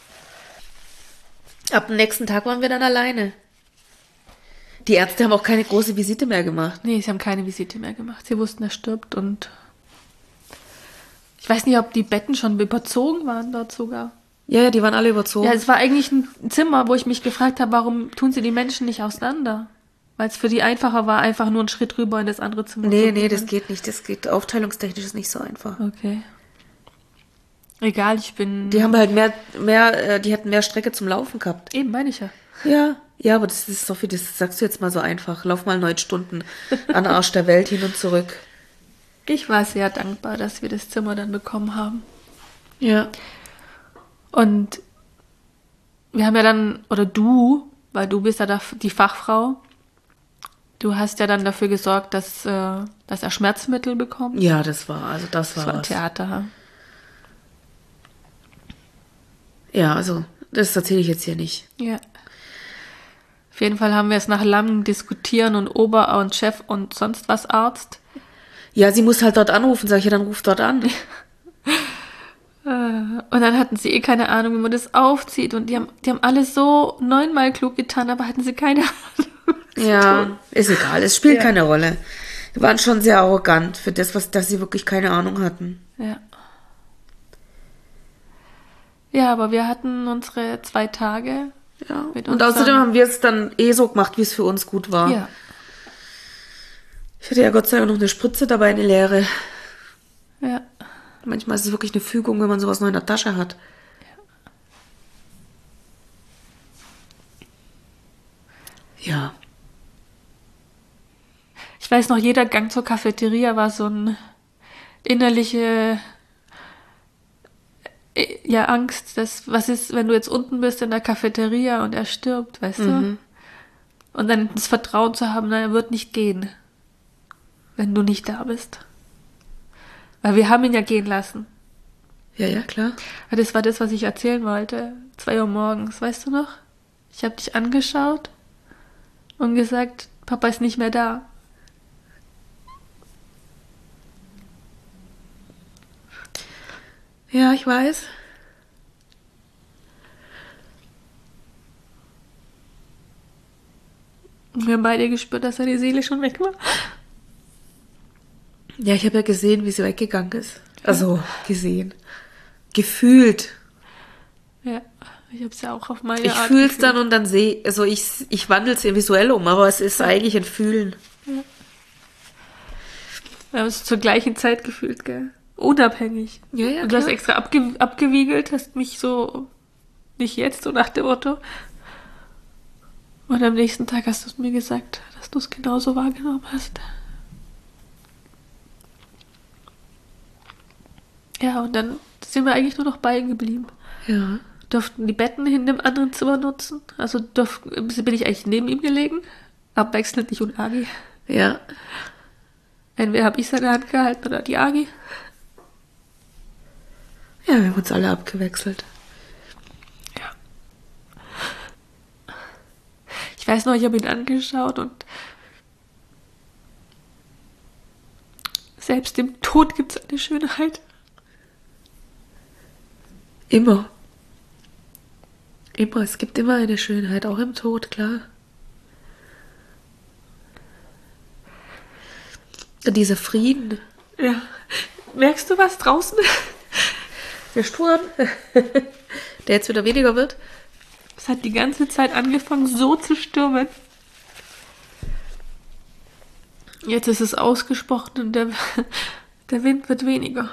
Ab dem nächsten Tag waren wir dann alleine. Die Ärzte haben auch keine große Visite mehr gemacht. Nee, sie haben keine Visite mehr gemacht. Sie wussten, er stirbt und ich weiß nicht, ob die Betten schon überzogen waren dort sogar. Ja, die waren alle überzogen. Ja, es war eigentlich ein Zimmer, wo ich mich gefragt habe, warum tun sie die Menschen nicht auseinander? Weil es für die einfacher war, einfach nur einen Schritt rüber in das andere Zimmer zu Nee, gehen. das geht nicht. Das geht aufteilungstechnisch ist nicht so einfach. Okay. Egal, ich bin... Die haben halt die hatten mehr Strecke zum Laufen gehabt. Eben, meine ich ja. Ja, aber das ist doch das sagst du jetzt mal so einfach. Lauf mal 9 Stunden an den Arsch der Welt hin und zurück. Ich war sehr dankbar, dass wir das Zimmer dann bekommen haben. Ja. Und wir haben ja dann, oder du, weil du bist ja die Fachfrau, du hast ja dann dafür gesorgt, dass er Schmerzmittel bekommt. Ja, das war Das war ein was. Theater. Ja, also, das erzähle ich jetzt hier nicht. Ja. Auf jeden Fall haben wir es nach langem Diskutieren und Ober- und Chef und sonst was Arzt. Ja, sie muss halt dort anrufen, sag ich, ja, dann ruf dort an. Und dann hatten sie keine Ahnung, wie man das aufzieht. Und die haben alles so 9-mal klug getan, aber hatten sie keine Ahnung. Ja, ist egal, es spielt keine Rolle. Die waren schon sehr arrogant für das, dass sie wirklich keine Ahnung hatten. Ja. Ja, aber wir hatten unsere 2 Tage. Ja. Mit Und uns außerdem dann- haben wir es dann so gemacht, wie es für uns gut war. Ja. Ich hatte ja Gott sei Dank noch eine Spritze dabei, eine leere. Ja. Manchmal ist es wirklich eine Fügung, wenn man sowas noch in der Tasche hat. Ja. Ich weiß noch, jeder Gang zur Cafeteria war so ein innerliche Angst, was ist, wenn du jetzt unten bist in der Cafeteria und er stirbt, weißt du? Und dann das Vertrauen zu haben, na, er wird nicht gehen, wenn du nicht da bist. Weil wir haben ihn ja gehen lassen. Ja, klar. Aber das war das, was ich erzählen wollte. 2 Uhr morgens, weißt du noch? Ich habe dich angeschaut und gesagt, Papa ist nicht mehr da. Ja, ich weiß. Und wir haben beide gespürt, dass seine Seele schon weg war. Ja, ich habe ja gesehen, wie sie weggegangen ist. Also, gesehen. Gefühlt. Ja, ich habe es ja auch auf meine Ich Art fühle es gefühlt. dann und dann sehe, also ich wandle es visuell um, aber es ist eigentlich ein Fühlen. Wir haben es zur gleichen Zeit gefühlt, gell? Unabhängig. Ja, ja, Und du hast klar. extra abgewiegelt, hast mich so, nicht jetzt, so nach dem Motto. Und am nächsten Tag hast du es mir gesagt, dass du es genauso wahrgenommen hast. Ja, und dann sind wir eigentlich nur noch bei ihm geblieben. Ja. Durften die Betten in dem anderen Zimmer nutzen. Also bin ich eigentlich neben ihm gelegen. Abwechselnd ich und Agi. Ja. Entweder habe ich seine Hand gehalten oder die Agi. Ja, wir haben uns alle abgewechselt. Ja. Ich weiß noch, ich habe ihn angeschaut und selbst im Tod gibt es eine Schönheit. Immer. Immer. Es gibt immer eine Schönheit, auch im Tod, klar. Und dieser Frieden. Ja. Merkst du was draußen? Der Sturm, der jetzt wieder weniger wird. Es hat die ganze Zeit angefangen, so zu stürmen. Jetzt ist es ausgesprochen und der Wind wird weniger.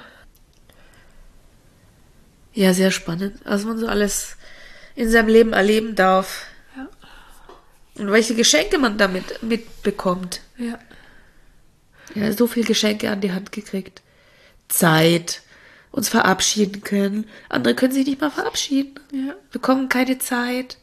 Ja, sehr spannend, was man so alles in seinem Leben erleben darf. Ja. Und welche Geschenke man damit mitbekommt. Ja. Ja, so viele Geschenke an die Hand gekriegt. Zeit, uns verabschieden können. Andere können sich nicht mal verabschieden. Ja. Bekommen keine Zeit.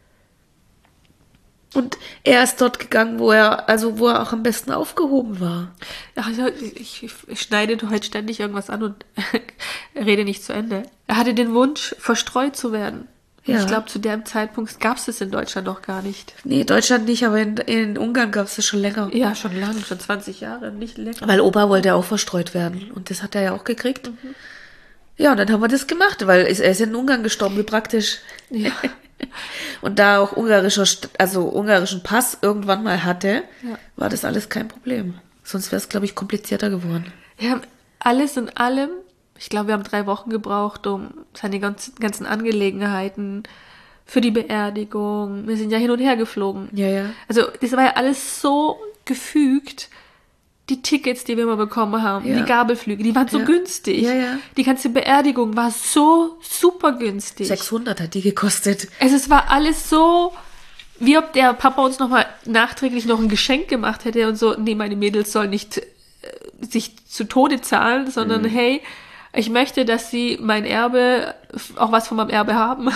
Und er ist dort gegangen, wo er auch am besten aufgehoben war. Also ich schneide heute ständig irgendwas an und rede nicht zu Ende. Er hatte den Wunsch, verstreut zu werden. Ja. Ich glaube, zu dem Zeitpunkt gab es das in Deutschland noch gar nicht. Nee, Deutschland nicht, aber in Ungarn gab es das schon länger. Ja, schon lange, schon 20 Jahre, nicht länger. Weil Opa wollte auch verstreut werden. Und das hat er ja auch gekriegt. Ja, und dann haben wir das gemacht, weil er ist in Ungarn gestorben, wie praktisch. Ja. Und da auch ungarischen Pass irgendwann mal hatte, Ja. war das alles kein Problem. Sonst wäre es, glaube ich, komplizierter geworden. Wir haben alles in allem, ich glaube, wir haben 3 Wochen gebraucht, um seine ganzen Angelegenheiten für die Beerdigung. Wir sind ja hin und her geflogen. Ja, ja. Also das war ja alles so gefügt. Die Tickets, die wir immer bekommen haben, Ja. die Gabelflüge, die waren so Ja. günstig. Ja, ja. Die ganze Beerdigung war so super günstig. 600 hat die gekostet. Also es war alles so, wie ob der Papa uns nochmal nachträglich noch ein Geschenk gemacht hätte und so, nee, meine Mädels sollen nicht sich zu Tode zahlen, sondern hey, ich möchte, dass sie mein Erbe, auch was von meinem Erbe haben.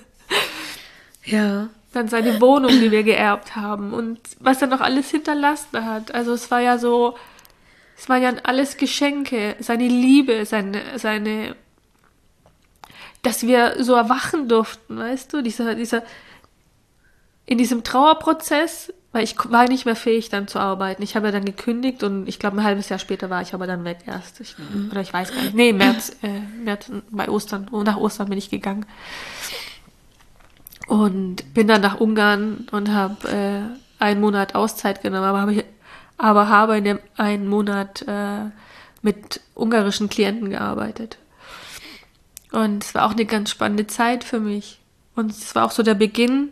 Ja. Dann seine Wohnung, die wir geerbt haben und was er noch alles hinterlassen hat. Also es war ja so, es waren ja alles Geschenke, seine Liebe, seine, dass wir so erwachen durften, weißt du, in diesem Trauerprozess, weil ich war nicht mehr fähig, dann zu arbeiten. Ich habe ja dann gekündigt und ich glaube, ein halbes Jahr später war ich aber dann weg erst. Oder ich weiß gar nicht. Nee, März bei Ostern, nach Ostern bin ich gegangen. Und bin dann nach Ungarn und habe einen Monat Auszeit genommen, aber habe in dem einen Monat mit ungarischen Klienten gearbeitet. Und es war auch eine ganz spannende Zeit für mich. Und es war auch so der Beginn,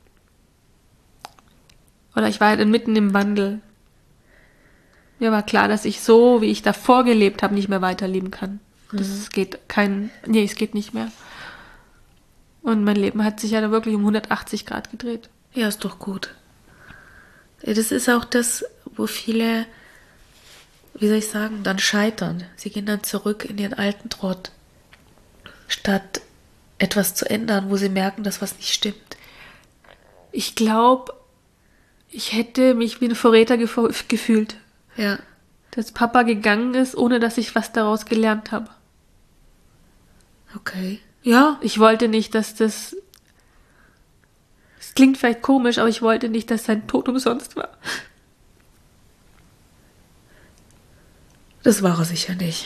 oder ich war halt mitten im Wandel. Mir war klar, dass ich so, wie ich davor gelebt habe, nicht mehr weiterleben kann. Es geht nicht mehr. Und mein Leben hat sich ja da wirklich um 180 Grad gedreht. Ja, ist doch gut. Ja, das ist auch das, wo viele, wie soll ich sagen, dann scheitern. Sie gehen dann zurück in ihren alten Trott, statt etwas zu ändern, wo sie merken, dass was nicht stimmt. Ich glaube, ich hätte mich wie ein Verräter gefühlt, Ja. dass Papa gegangen ist, ohne dass ich was daraus gelernt habe. Okay. Ja. Ich wollte nicht, dass das... Es klingt vielleicht komisch, aber ich wollte nicht, dass sein Tod umsonst war. Das war er sicher nicht.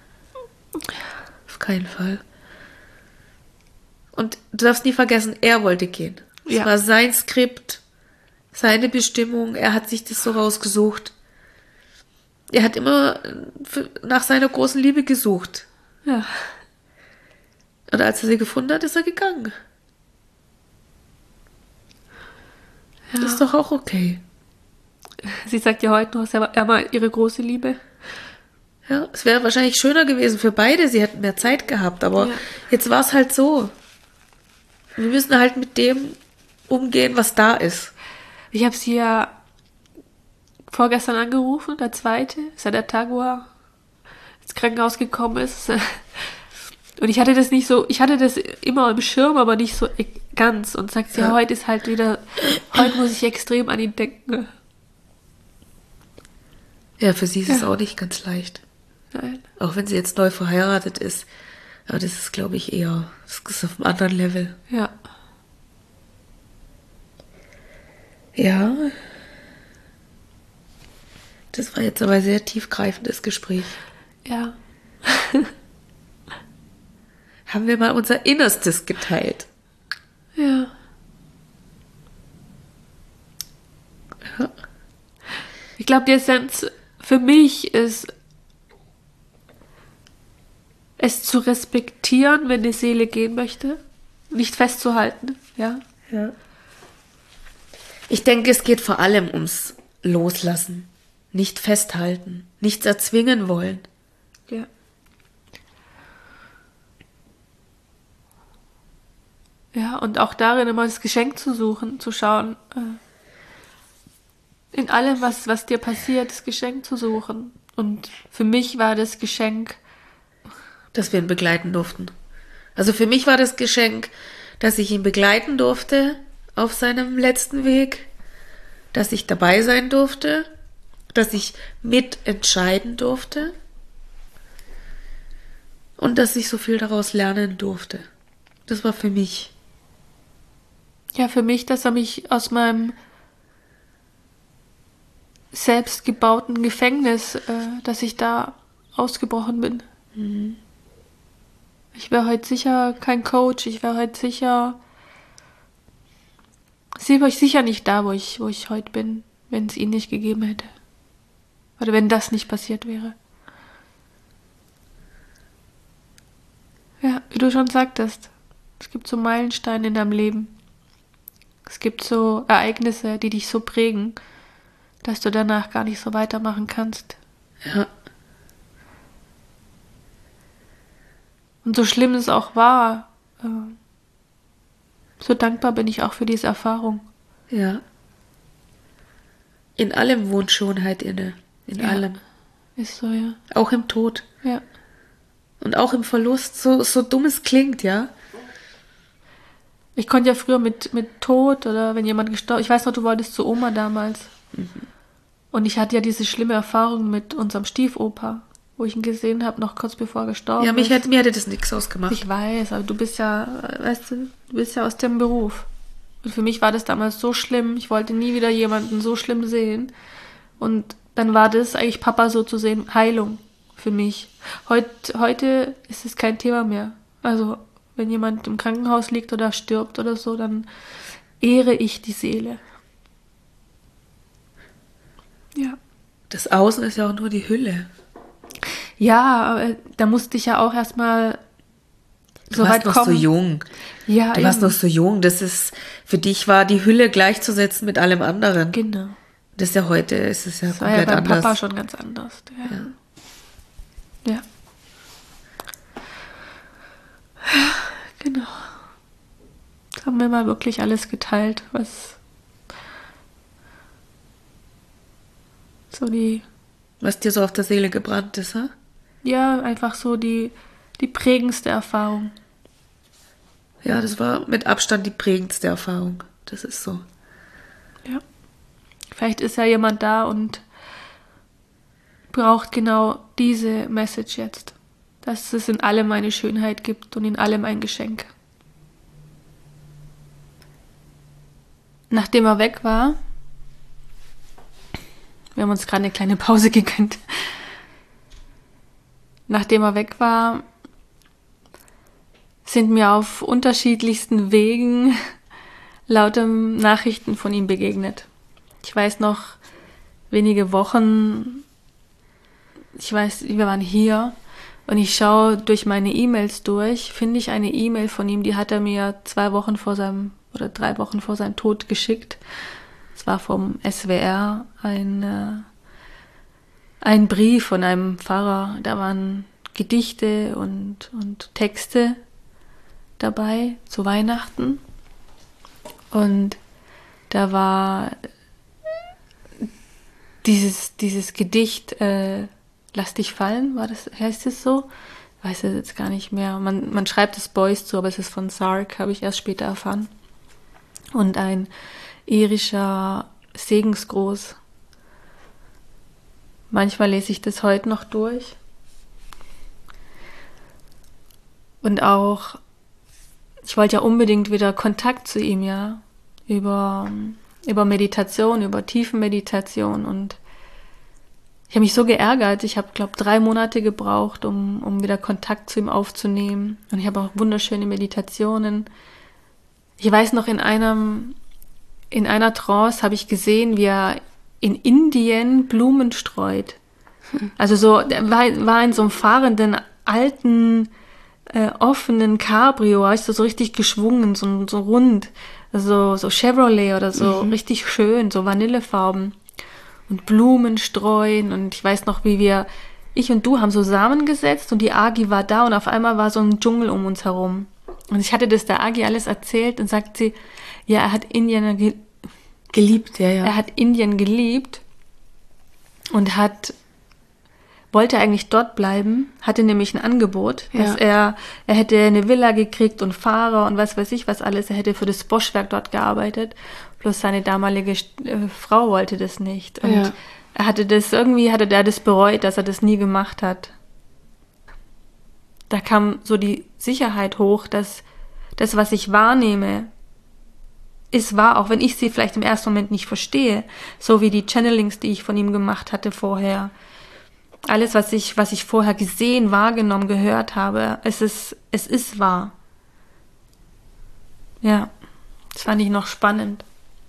Auf keinen Fall. Und du darfst nie vergessen, er wollte gehen. Es Ja. war sein Skript, seine Bestimmung, er hat sich das so rausgesucht. Er hat immer nach seiner großen Liebe gesucht. Ja. Und als er sie gefunden hat, ist er gegangen. Ja. Das ist doch auch okay. Sie sagt ja heute noch, er war ihre große Liebe. Ja, es wäre wahrscheinlich schöner gewesen für beide, sie hätten mehr Zeit gehabt, aber jetzt war es halt so. Wir müssen halt mit dem umgehen, was da ist. Ich habe sie ja vorgestern angerufen, der zweite, ist ja der Tag, wo er ins Krankenhaus gekommen ist. Und ich hatte das immer im Schirm, aber nicht so ganz. Und sagt sie, ja, heute muss ich extrem an ihn denken. Ja, für sie ist es auch nicht ganz leicht. Nein. Auch wenn sie jetzt neu verheiratet ist. Aber das ist, glaube ich, das ist auf einem anderen Level. Ja. Ja. Das war jetzt aber ein sehr tiefgreifendes Gespräch. Ja. Haben wir mal unser Innerstes geteilt. Ja. Ja. Ich glaube, die Essenz für mich ist, es zu respektieren, wenn die Seele gehen möchte, nicht festzuhalten, ja. Ja. Ich denke, es geht vor allem ums Loslassen, nicht festhalten, nichts erzwingen wollen. Ja. Ja, und auch darin immer das Geschenk zu suchen, zu schauen, in allem, was dir passiert, das Geschenk zu suchen. Und für mich war das Geschenk, dass wir ihn begleiten durften. Also für mich war das Geschenk, dass ich ihn begleiten durfte auf seinem letzten Weg, dass ich dabei sein durfte, dass ich mitentscheiden durfte und dass ich so viel daraus lernen durfte. Das war für mich. Ja, für mich, dass er mich aus meinem selbstgebauten Gefängnis, dass ich da ausgebrochen bin. Mhm. Ich wäre heute sicher kein Coach, ich wäre heute sicher nicht da, wo ich heute bin, wenn es ihn nicht gegeben hätte. Oder wenn das nicht passiert wäre. Ja, wie du schon sagtest, es gibt so Meilensteine in deinem Leben. Es gibt so Ereignisse, die dich so prägen, dass du danach gar nicht so weitermachen kannst. Ja. Und so schlimm es auch war, so dankbar bin ich auch für diese Erfahrung. Ja. In allem wohnt Schönheit inne. In allem. Ist so, ja. Auch im Tod. Ja. Und auch im Verlust, so dumm es klingt, ja. Ich konnte ja früher mit Tod oder wenn jemand gestorben ist, ich weiß noch, du wolltest zu Oma damals. Mhm. Und ich hatte ja diese schlimme Erfahrung mit unserem Stiefopa, wo ich ihn gesehen habe, noch kurz bevor er gestorben ist. Ja, mir hätte das nichts ausgemacht. Ich weiß, aber du bist ja aus dem Beruf. Und für mich war das damals so schlimm. Ich wollte nie wieder jemanden so schlimm sehen. Und dann war das eigentlich Papa so zu sehen, Heilung für mich. Heute ist es kein Thema mehr. Also wenn jemand im Krankenhaus liegt oder stirbt oder so, dann ehre ich die Seele. Ja. Das Außen ist ja auch nur die Hülle. Ja, aber da musste ich ja auch erstmal so weit kommen. Du warst noch so jung. Ja, du warst noch so jung. Für dich war die Hülle gleichzusetzen mit allem anderen. Genau. Das ist ja heute, ist es ja das komplett war ja beim anders. Papa schon ganz anders. Ja. Genau. Jetzt haben wir mal wirklich alles geteilt, was dir so auf der Seele gebrannt ist, ha? Ja, einfach so die prägendste Erfahrung. Ja, das war mit Abstand die prägendste Erfahrung. Das ist so. Ja. Vielleicht ist ja jemand da und braucht genau diese Message jetzt. Dass es in allem eine Schönheit gibt und in allem ein Geschenk. Nachdem er weg war, wir haben uns gerade eine kleine Pause gegönnt. Nachdem er weg war, sind mir auf unterschiedlichsten Wegen lauter Nachrichten von ihm begegnet. Ich weiß noch, wenige Wochen, wir waren hier und ich schaue durch meine E-Mails durch, finde ich eine E-Mail von ihm, die hat er mir 3 Wochen vor seinem Tod geschickt. Es war vom SWR ein ein Brief von einem Pfarrer, da waren Gedichte und Texte dabei zu Weihnachten. Und da war dieses Gedicht, Lass dich fallen, heißt es so? Weiß es jetzt gar nicht mehr. Man schreibt es Boys zu, aber es ist von Sark, habe ich erst später erfahren. Und ein irischer Segensgruß. Manchmal lese ich das heute noch durch. Und auch, ich wollte ja unbedingt wieder Kontakt zu ihm, ja, über Meditation, über Tiefenmeditation. Und ich habe mich so geärgert. Ich habe, glaube ich, 3 Monate gebraucht, um wieder Kontakt zu ihm aufzunehmen. Und ich habe auch wunderschöne Meditationen. Ich weiß noch, in einer Trance habe ich gesehen, wie er in Indien Blumen streut. Also so, er war in so einem fahrenden, alten, offenen Cabrio, weißt du, so richtig geschwungen, so rund, so Chevrolet oder so, richtig schön, so Vanillefarben und Blumen streuen. Und ich weiß noch, wie ich und du haben so Samen gesetzt und die Agi war da und auf einmal war so ein Dschungel um uns herum. Und ich hatte das der Agi alles erzählt und sagt sie, ja, er hat Indien geliebt, ja. Er hat Indien geliebt und wollte eigentlich dort bleiben, hatte nämlich ein Angebot, dass er hätte eine Villa gekriegt und Fahrer und was weiß ich was alles. Er hätte für das Bosch-Werk dort gearbeitet, bloß seine damalige Frau wollte das nicht. Und er hatte das bereut, dass er das nie gemacht hat. Da kam so die Sicherheit hoch, dass das, was ich wahrnehme, ist wahr, auch wenn ich sie vielleicht im ersten Moment nicht verstehe, so wie die Channelings, die ich von ihm gemacht hatte vorher. Alles, was ich vorher gesehen, wahrgenommen, gehört habe, es ist wahr. Ja, das fand ich noch spannend.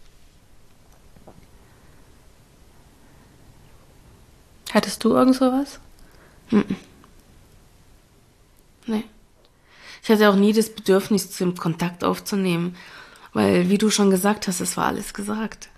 Hattest du irgend sowas? Nee. Ich hatte auch nie das Bedürfnis, zum Kontakt aufzunehmen, weil, wie du schon gesagt hast, es war alles gesagt.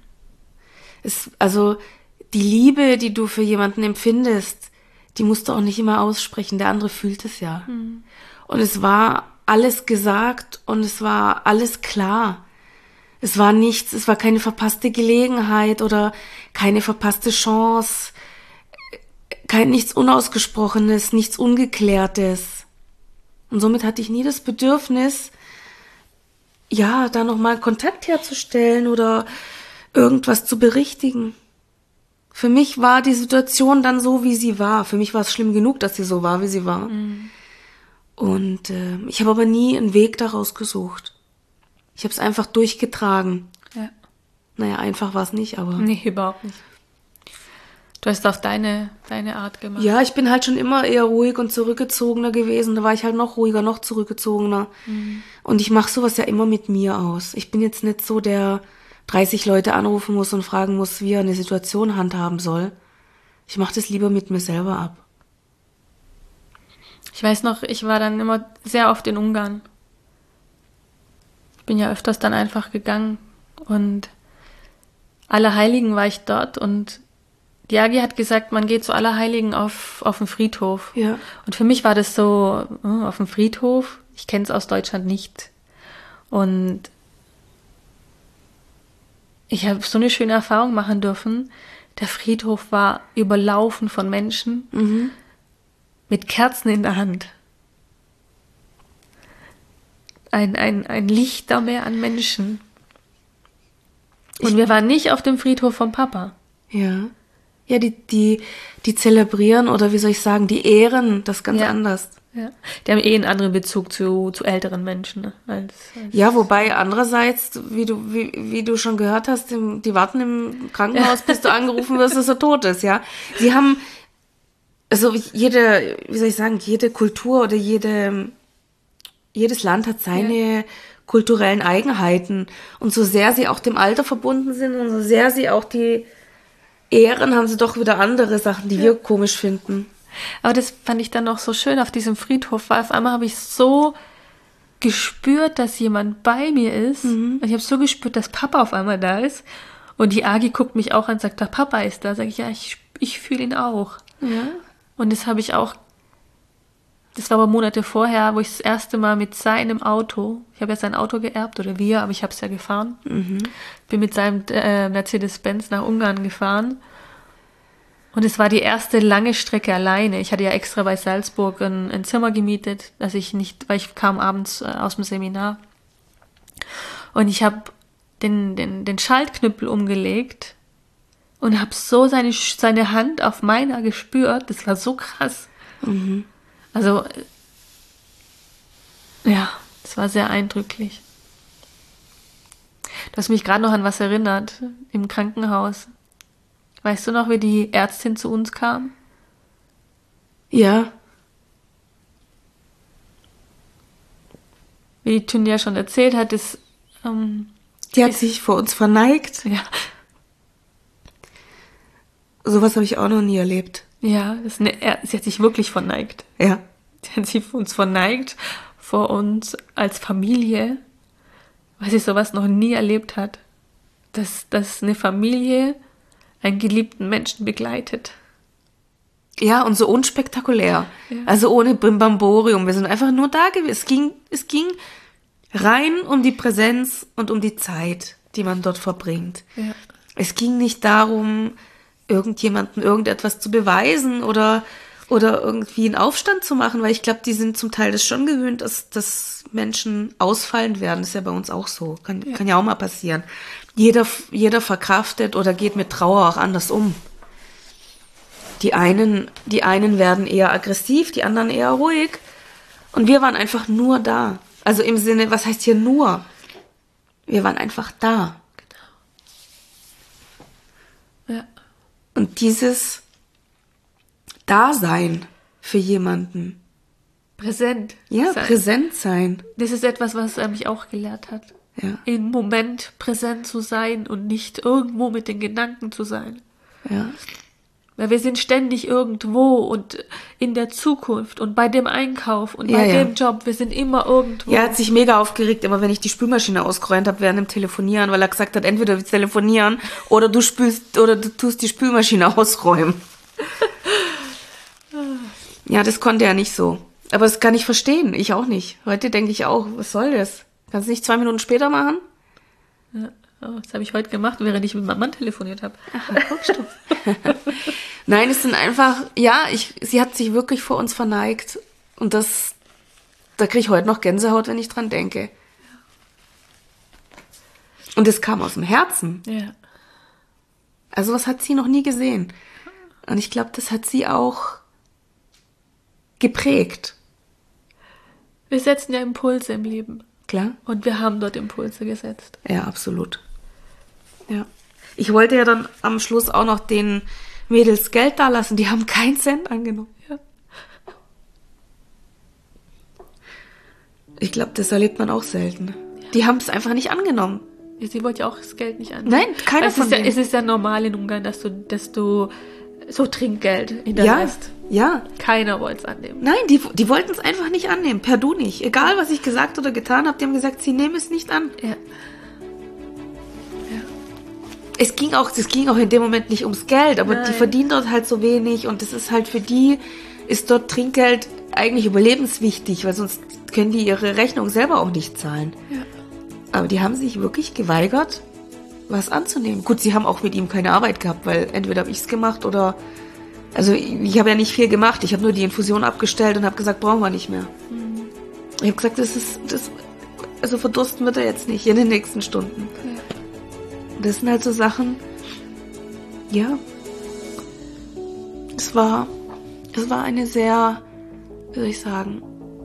Also die Liebe, die du für jemanden empfindest, die musst du auch nicht immer aussprechen. Der andere fühlt es ja. Und es war alles gesagt und es war alles klar. Es war nichts, es war keine verpasste Gelegenheit oder keine verpasste Chance, nichts Unausgesprochenes, nichts Ungeklärtes. Und somit hatte ich nie das Bedürfnis, ja, da nochmal Kontakt herzustellen oder irgendwas zu berichtigen. Für mich war die Situation dann so, wie sie war. Für mich war es schlimm genug, dass sie so war, wie sie war. Und ich habe aber nie einen Weg daraus gesucht. Ich habe es einfach durchgetragen. Ja. Naja, einfach war es nicht, aber... Nee, überhaupt nicht. Du hast auf deine Art gemacht. Ja, ich bin halt schon immer eher ruhig und zurückgezogener gewesen. Da war ich halt noch ruhiger, noch zurückgezogener. Und ich mache sowas ja immer mit mir aus. Ich bin jetzt nicht so, der 30 Leute anrufen muss und fragen muss, wie er eine Situation handhaben soll. Ich mache das lieber mit mir selber ab. Ich weiß noch, ich war dann immer sehr oft in Ungarn. Ich bin ja öfters dann einfach gegangen und Allerheiligen war ich dort und die Agi hat gesagt, man geht zu Allerheiligen auf den Friedhof. Ja. Und für mich war das so, auf dem Friedhof, ich kenne es aus Deutschland nicht. Und ich habe so eine schöne Erfahrung machen dürfen. Der Friedhof war überlaufen von Menschen mit Kerzen in der Hand. Ein Lichtermeer an Menschen. Und wir waren nicht auf dem Friedhof vom Papa. Ja. Ja, die zelebrieren oder wie soll ich sagen, die ehren das ganz anders. Ja. Die haben einen anderen Bezug zu älteren Menschen. Ne? Als ja, wobei andererseits, wie du schon gehört hast, die warten im Krankenhaus, bis du angerufen wirst, dass er tot ist, ja. Sie haben, also jede Kultur oder jedes Land hat seine kulturellen Eigenheiten. Und so sehr sie auch dem Alter verbunden sind und so sehr sie auch die ehren, haben sie doch wieder andere Sachen, die wir komisch finden. Aber das fand ich dann noch so schön auf diesem Friedhof, weil auf einmal habe ich so gespürt, dass jemand bei mir ist. Und ich habe so gespürt, dass Papa auf einmal da ist. Und die Agi guckt mich auch an und sagt, der Papa ist da. Sag ich, ja, ich ich fühle ihn auch. Ja. Und das habe ich auch, das war aber Monate vorher, wo ich das erste Mal mit seinem Auto, ich habe ja sein Auto geerbt, oder wir, aber ich habe es ja gefahren, bin mit seinem Mercedes-Benz nach Ungarn gefahren. Und es war die erste lange Strecke alleine. Ich hatte ja extra bei Salzburg ein Zimmer gemietet, weil ich kam abends aus dem Seminar. Und ich habe den Schaltknüppel umgelegt und habe so seine Hand auf meiner gespürt. Das war so krass. Also, ja, das war sehr eindrücklich. Du hast mich gerade noch an was erinnert, im Krankenhaus. Weißt du noch, wie die Ärztin zu uns kam? Ja. Wie die Tünja schon erzählt hat, Die hat sich vor uns verneigt. ja, Sowas habe ich auch noch nie erlebt. ja, sie hat sich wirklich verneigt. Ja. Sie hat sich vor uns verneigt, vor uns als Familie, weil sie sowas noch nie erlebt hat. Dass eine Familie einen geliebten Menschen begleitet. Ja, und so unspektakulär. Ja. Also ohne Brimbamborium. Wir sind einfach nur da gewesen. Es ging rein um die Präsenz und um die Zeit, die man dort verbringt. Ja. Es ging nicht darum, irgendjemandem irgendetwas zu beweisen oder irgendwie einen Aufstand zu machen, weil ich glaube, die sind zum Teil das schon gewöhnt, dass Menschen ausfallend werden. Das ist ja bei uns auch so. Kann ja auch mal passieren. Jeder verkraftet oder geht mit Trauer auch anders um. Die einen werden eher aggressiv, die anderen eher ruhig. Und wir waren einfach nur da. Also im Sinne, was heißt hier nur? Wir waren einfach da. Ja. Und dieses Dasein für jemanden. Präsent. Ja, sein. präsent sein. Das ist etwas, was er mich auch gelehrt hat. Ja. Im Moment präsent zu sein und nicht irgendwo mit den Gedanken zu sein. Ja. Weil wir sind ständig irgendwo und in der Zukunft und bei dem Einkauf und bei dem Job. Wir sind immer irgendwo. Er hat sich mega aufgeregt, aber wenn ich die Spülmaschine ausgeräumt habe während dem Telefonieren, weil er gesagt hat, entweder wir telefonieren oder du tust die Spülmaschine ausräumen. Ja, das konnte er nicht so. Aber das kann ich verstehen. Ich auch nicht. Heute denke ich auch, was soll das? Kannst du nicht 2 Minuten später machen? Ja. Oh, das habe ich heute gemacht, während ich mit meinem Mann telefoniert habe. Aha, guckst du. Nein, es sind einfach, sie hat sich wirklich vor uns verneigt. Und da kriege ich heute noch Gänsehaut, wenn ich dran denke. Und es kam aus dem Herzen. Ja. Also was hat sie noch nie gesehen. Und ich glaube, das hat sie auch geprägt. Wir setzen ja Impulse im Leben. Klar? Und wir haben dort Impulse gesetzt. Ja, absolut. Ja. Ich wollte ja dann am Schluss auch noch den Mädels Geld dalassen. Die haben keinen Cent angenommen. Ja. Ich glaube, das erlebt man auch selten. Ja. Die haben es einfach nicht angenommen. Sie wollte ja auch das Geld nicht annehmen. Nein, keiner von denen. Es ist ja normal in Ungarn, dass du so Trinkgeld hinterlässt. Ja. Keiner wollte es annehmen. Nein, die wollten es einfach nicht annehmen. Per Du nicht. Egal, was ich gesagt oder getan habe, die haben gesagt, sie nehmen es nicht an. Ja. Es ging auch in dem Moment nicht ums Geld, aber Nein. Die verdienen dort halt so wenig und das ist halt für die, ist dort Trinkgeld eigentlich überlebenswichtig, weil sonst können die ihre Rechnung selber auch nicht zahlen. Ja. Aber die haben sich wirklich geweigert, was anzunehmen. Gut, sie haben auch mit ihm keine Arbeit gehabt, weil entweder habe ich es gemacht oder... Also ich habe ja nicht viel gemacht. Ich habe nur die Infusion abgestellt und habe gesagt, brauchen wir nicht mehr. Ich habe gesagt, also verdursten wird er jetzt nicht in den nächsten Stunden. Ja. Das sind halt so Sachen, ja. Es war eine sehr, wie soll ich sagen,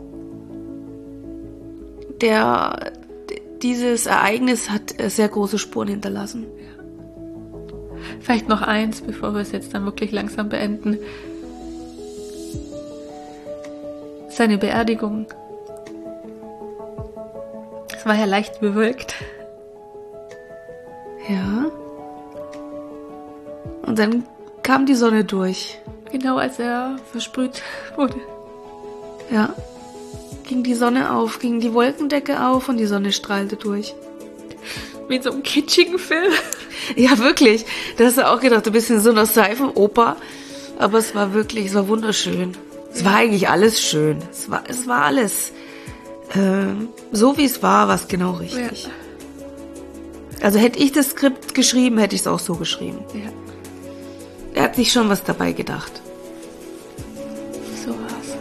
dieses Ereignis hat sehr große Spuren hinterlassen. Vielleicht noch eins, bevor wir es jetzt dann wirklich langsam beenden. Seine Beerdigung. Es war ja leicht bewölkt. Ja. Und dann kam die Sonne durch. Genau als er versprüht wurde. Ja. Ging die Sonne auf, ging die Wolkendecke auf und die Sonne strahlte durch. Wie in so einem kitschigen Film. Ja, wirklich. Da hast du auch gedacht, du bist in so einer Seifenoper. Aber es war wirklich, es war wunderschön. Es war eigentlich alles schön. Es war alles so, wie es war es genau richtig. Ja. Also hätte ich das Skript geschrieben, hätte ich es auch so geschrieben. Ja. Er hat sich schon was dabei gedacht. So war's.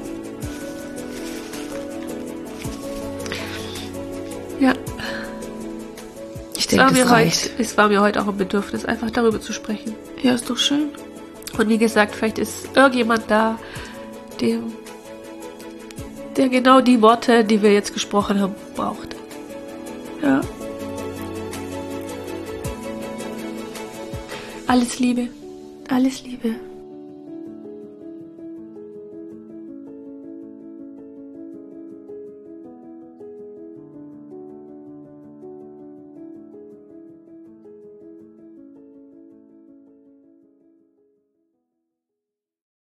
Ja. Ich denke, es reicht. Es war mir heute auch ein Bedürfnis, einfach darüber zu sprechen. Ja, ist doch schön. Und wie gesagt, vielleicht ist irgendjemand da, der genau die Worte, die wir jetzt gesprochen haben, braucht. Ja. Alles Liebe. Alles Liebe.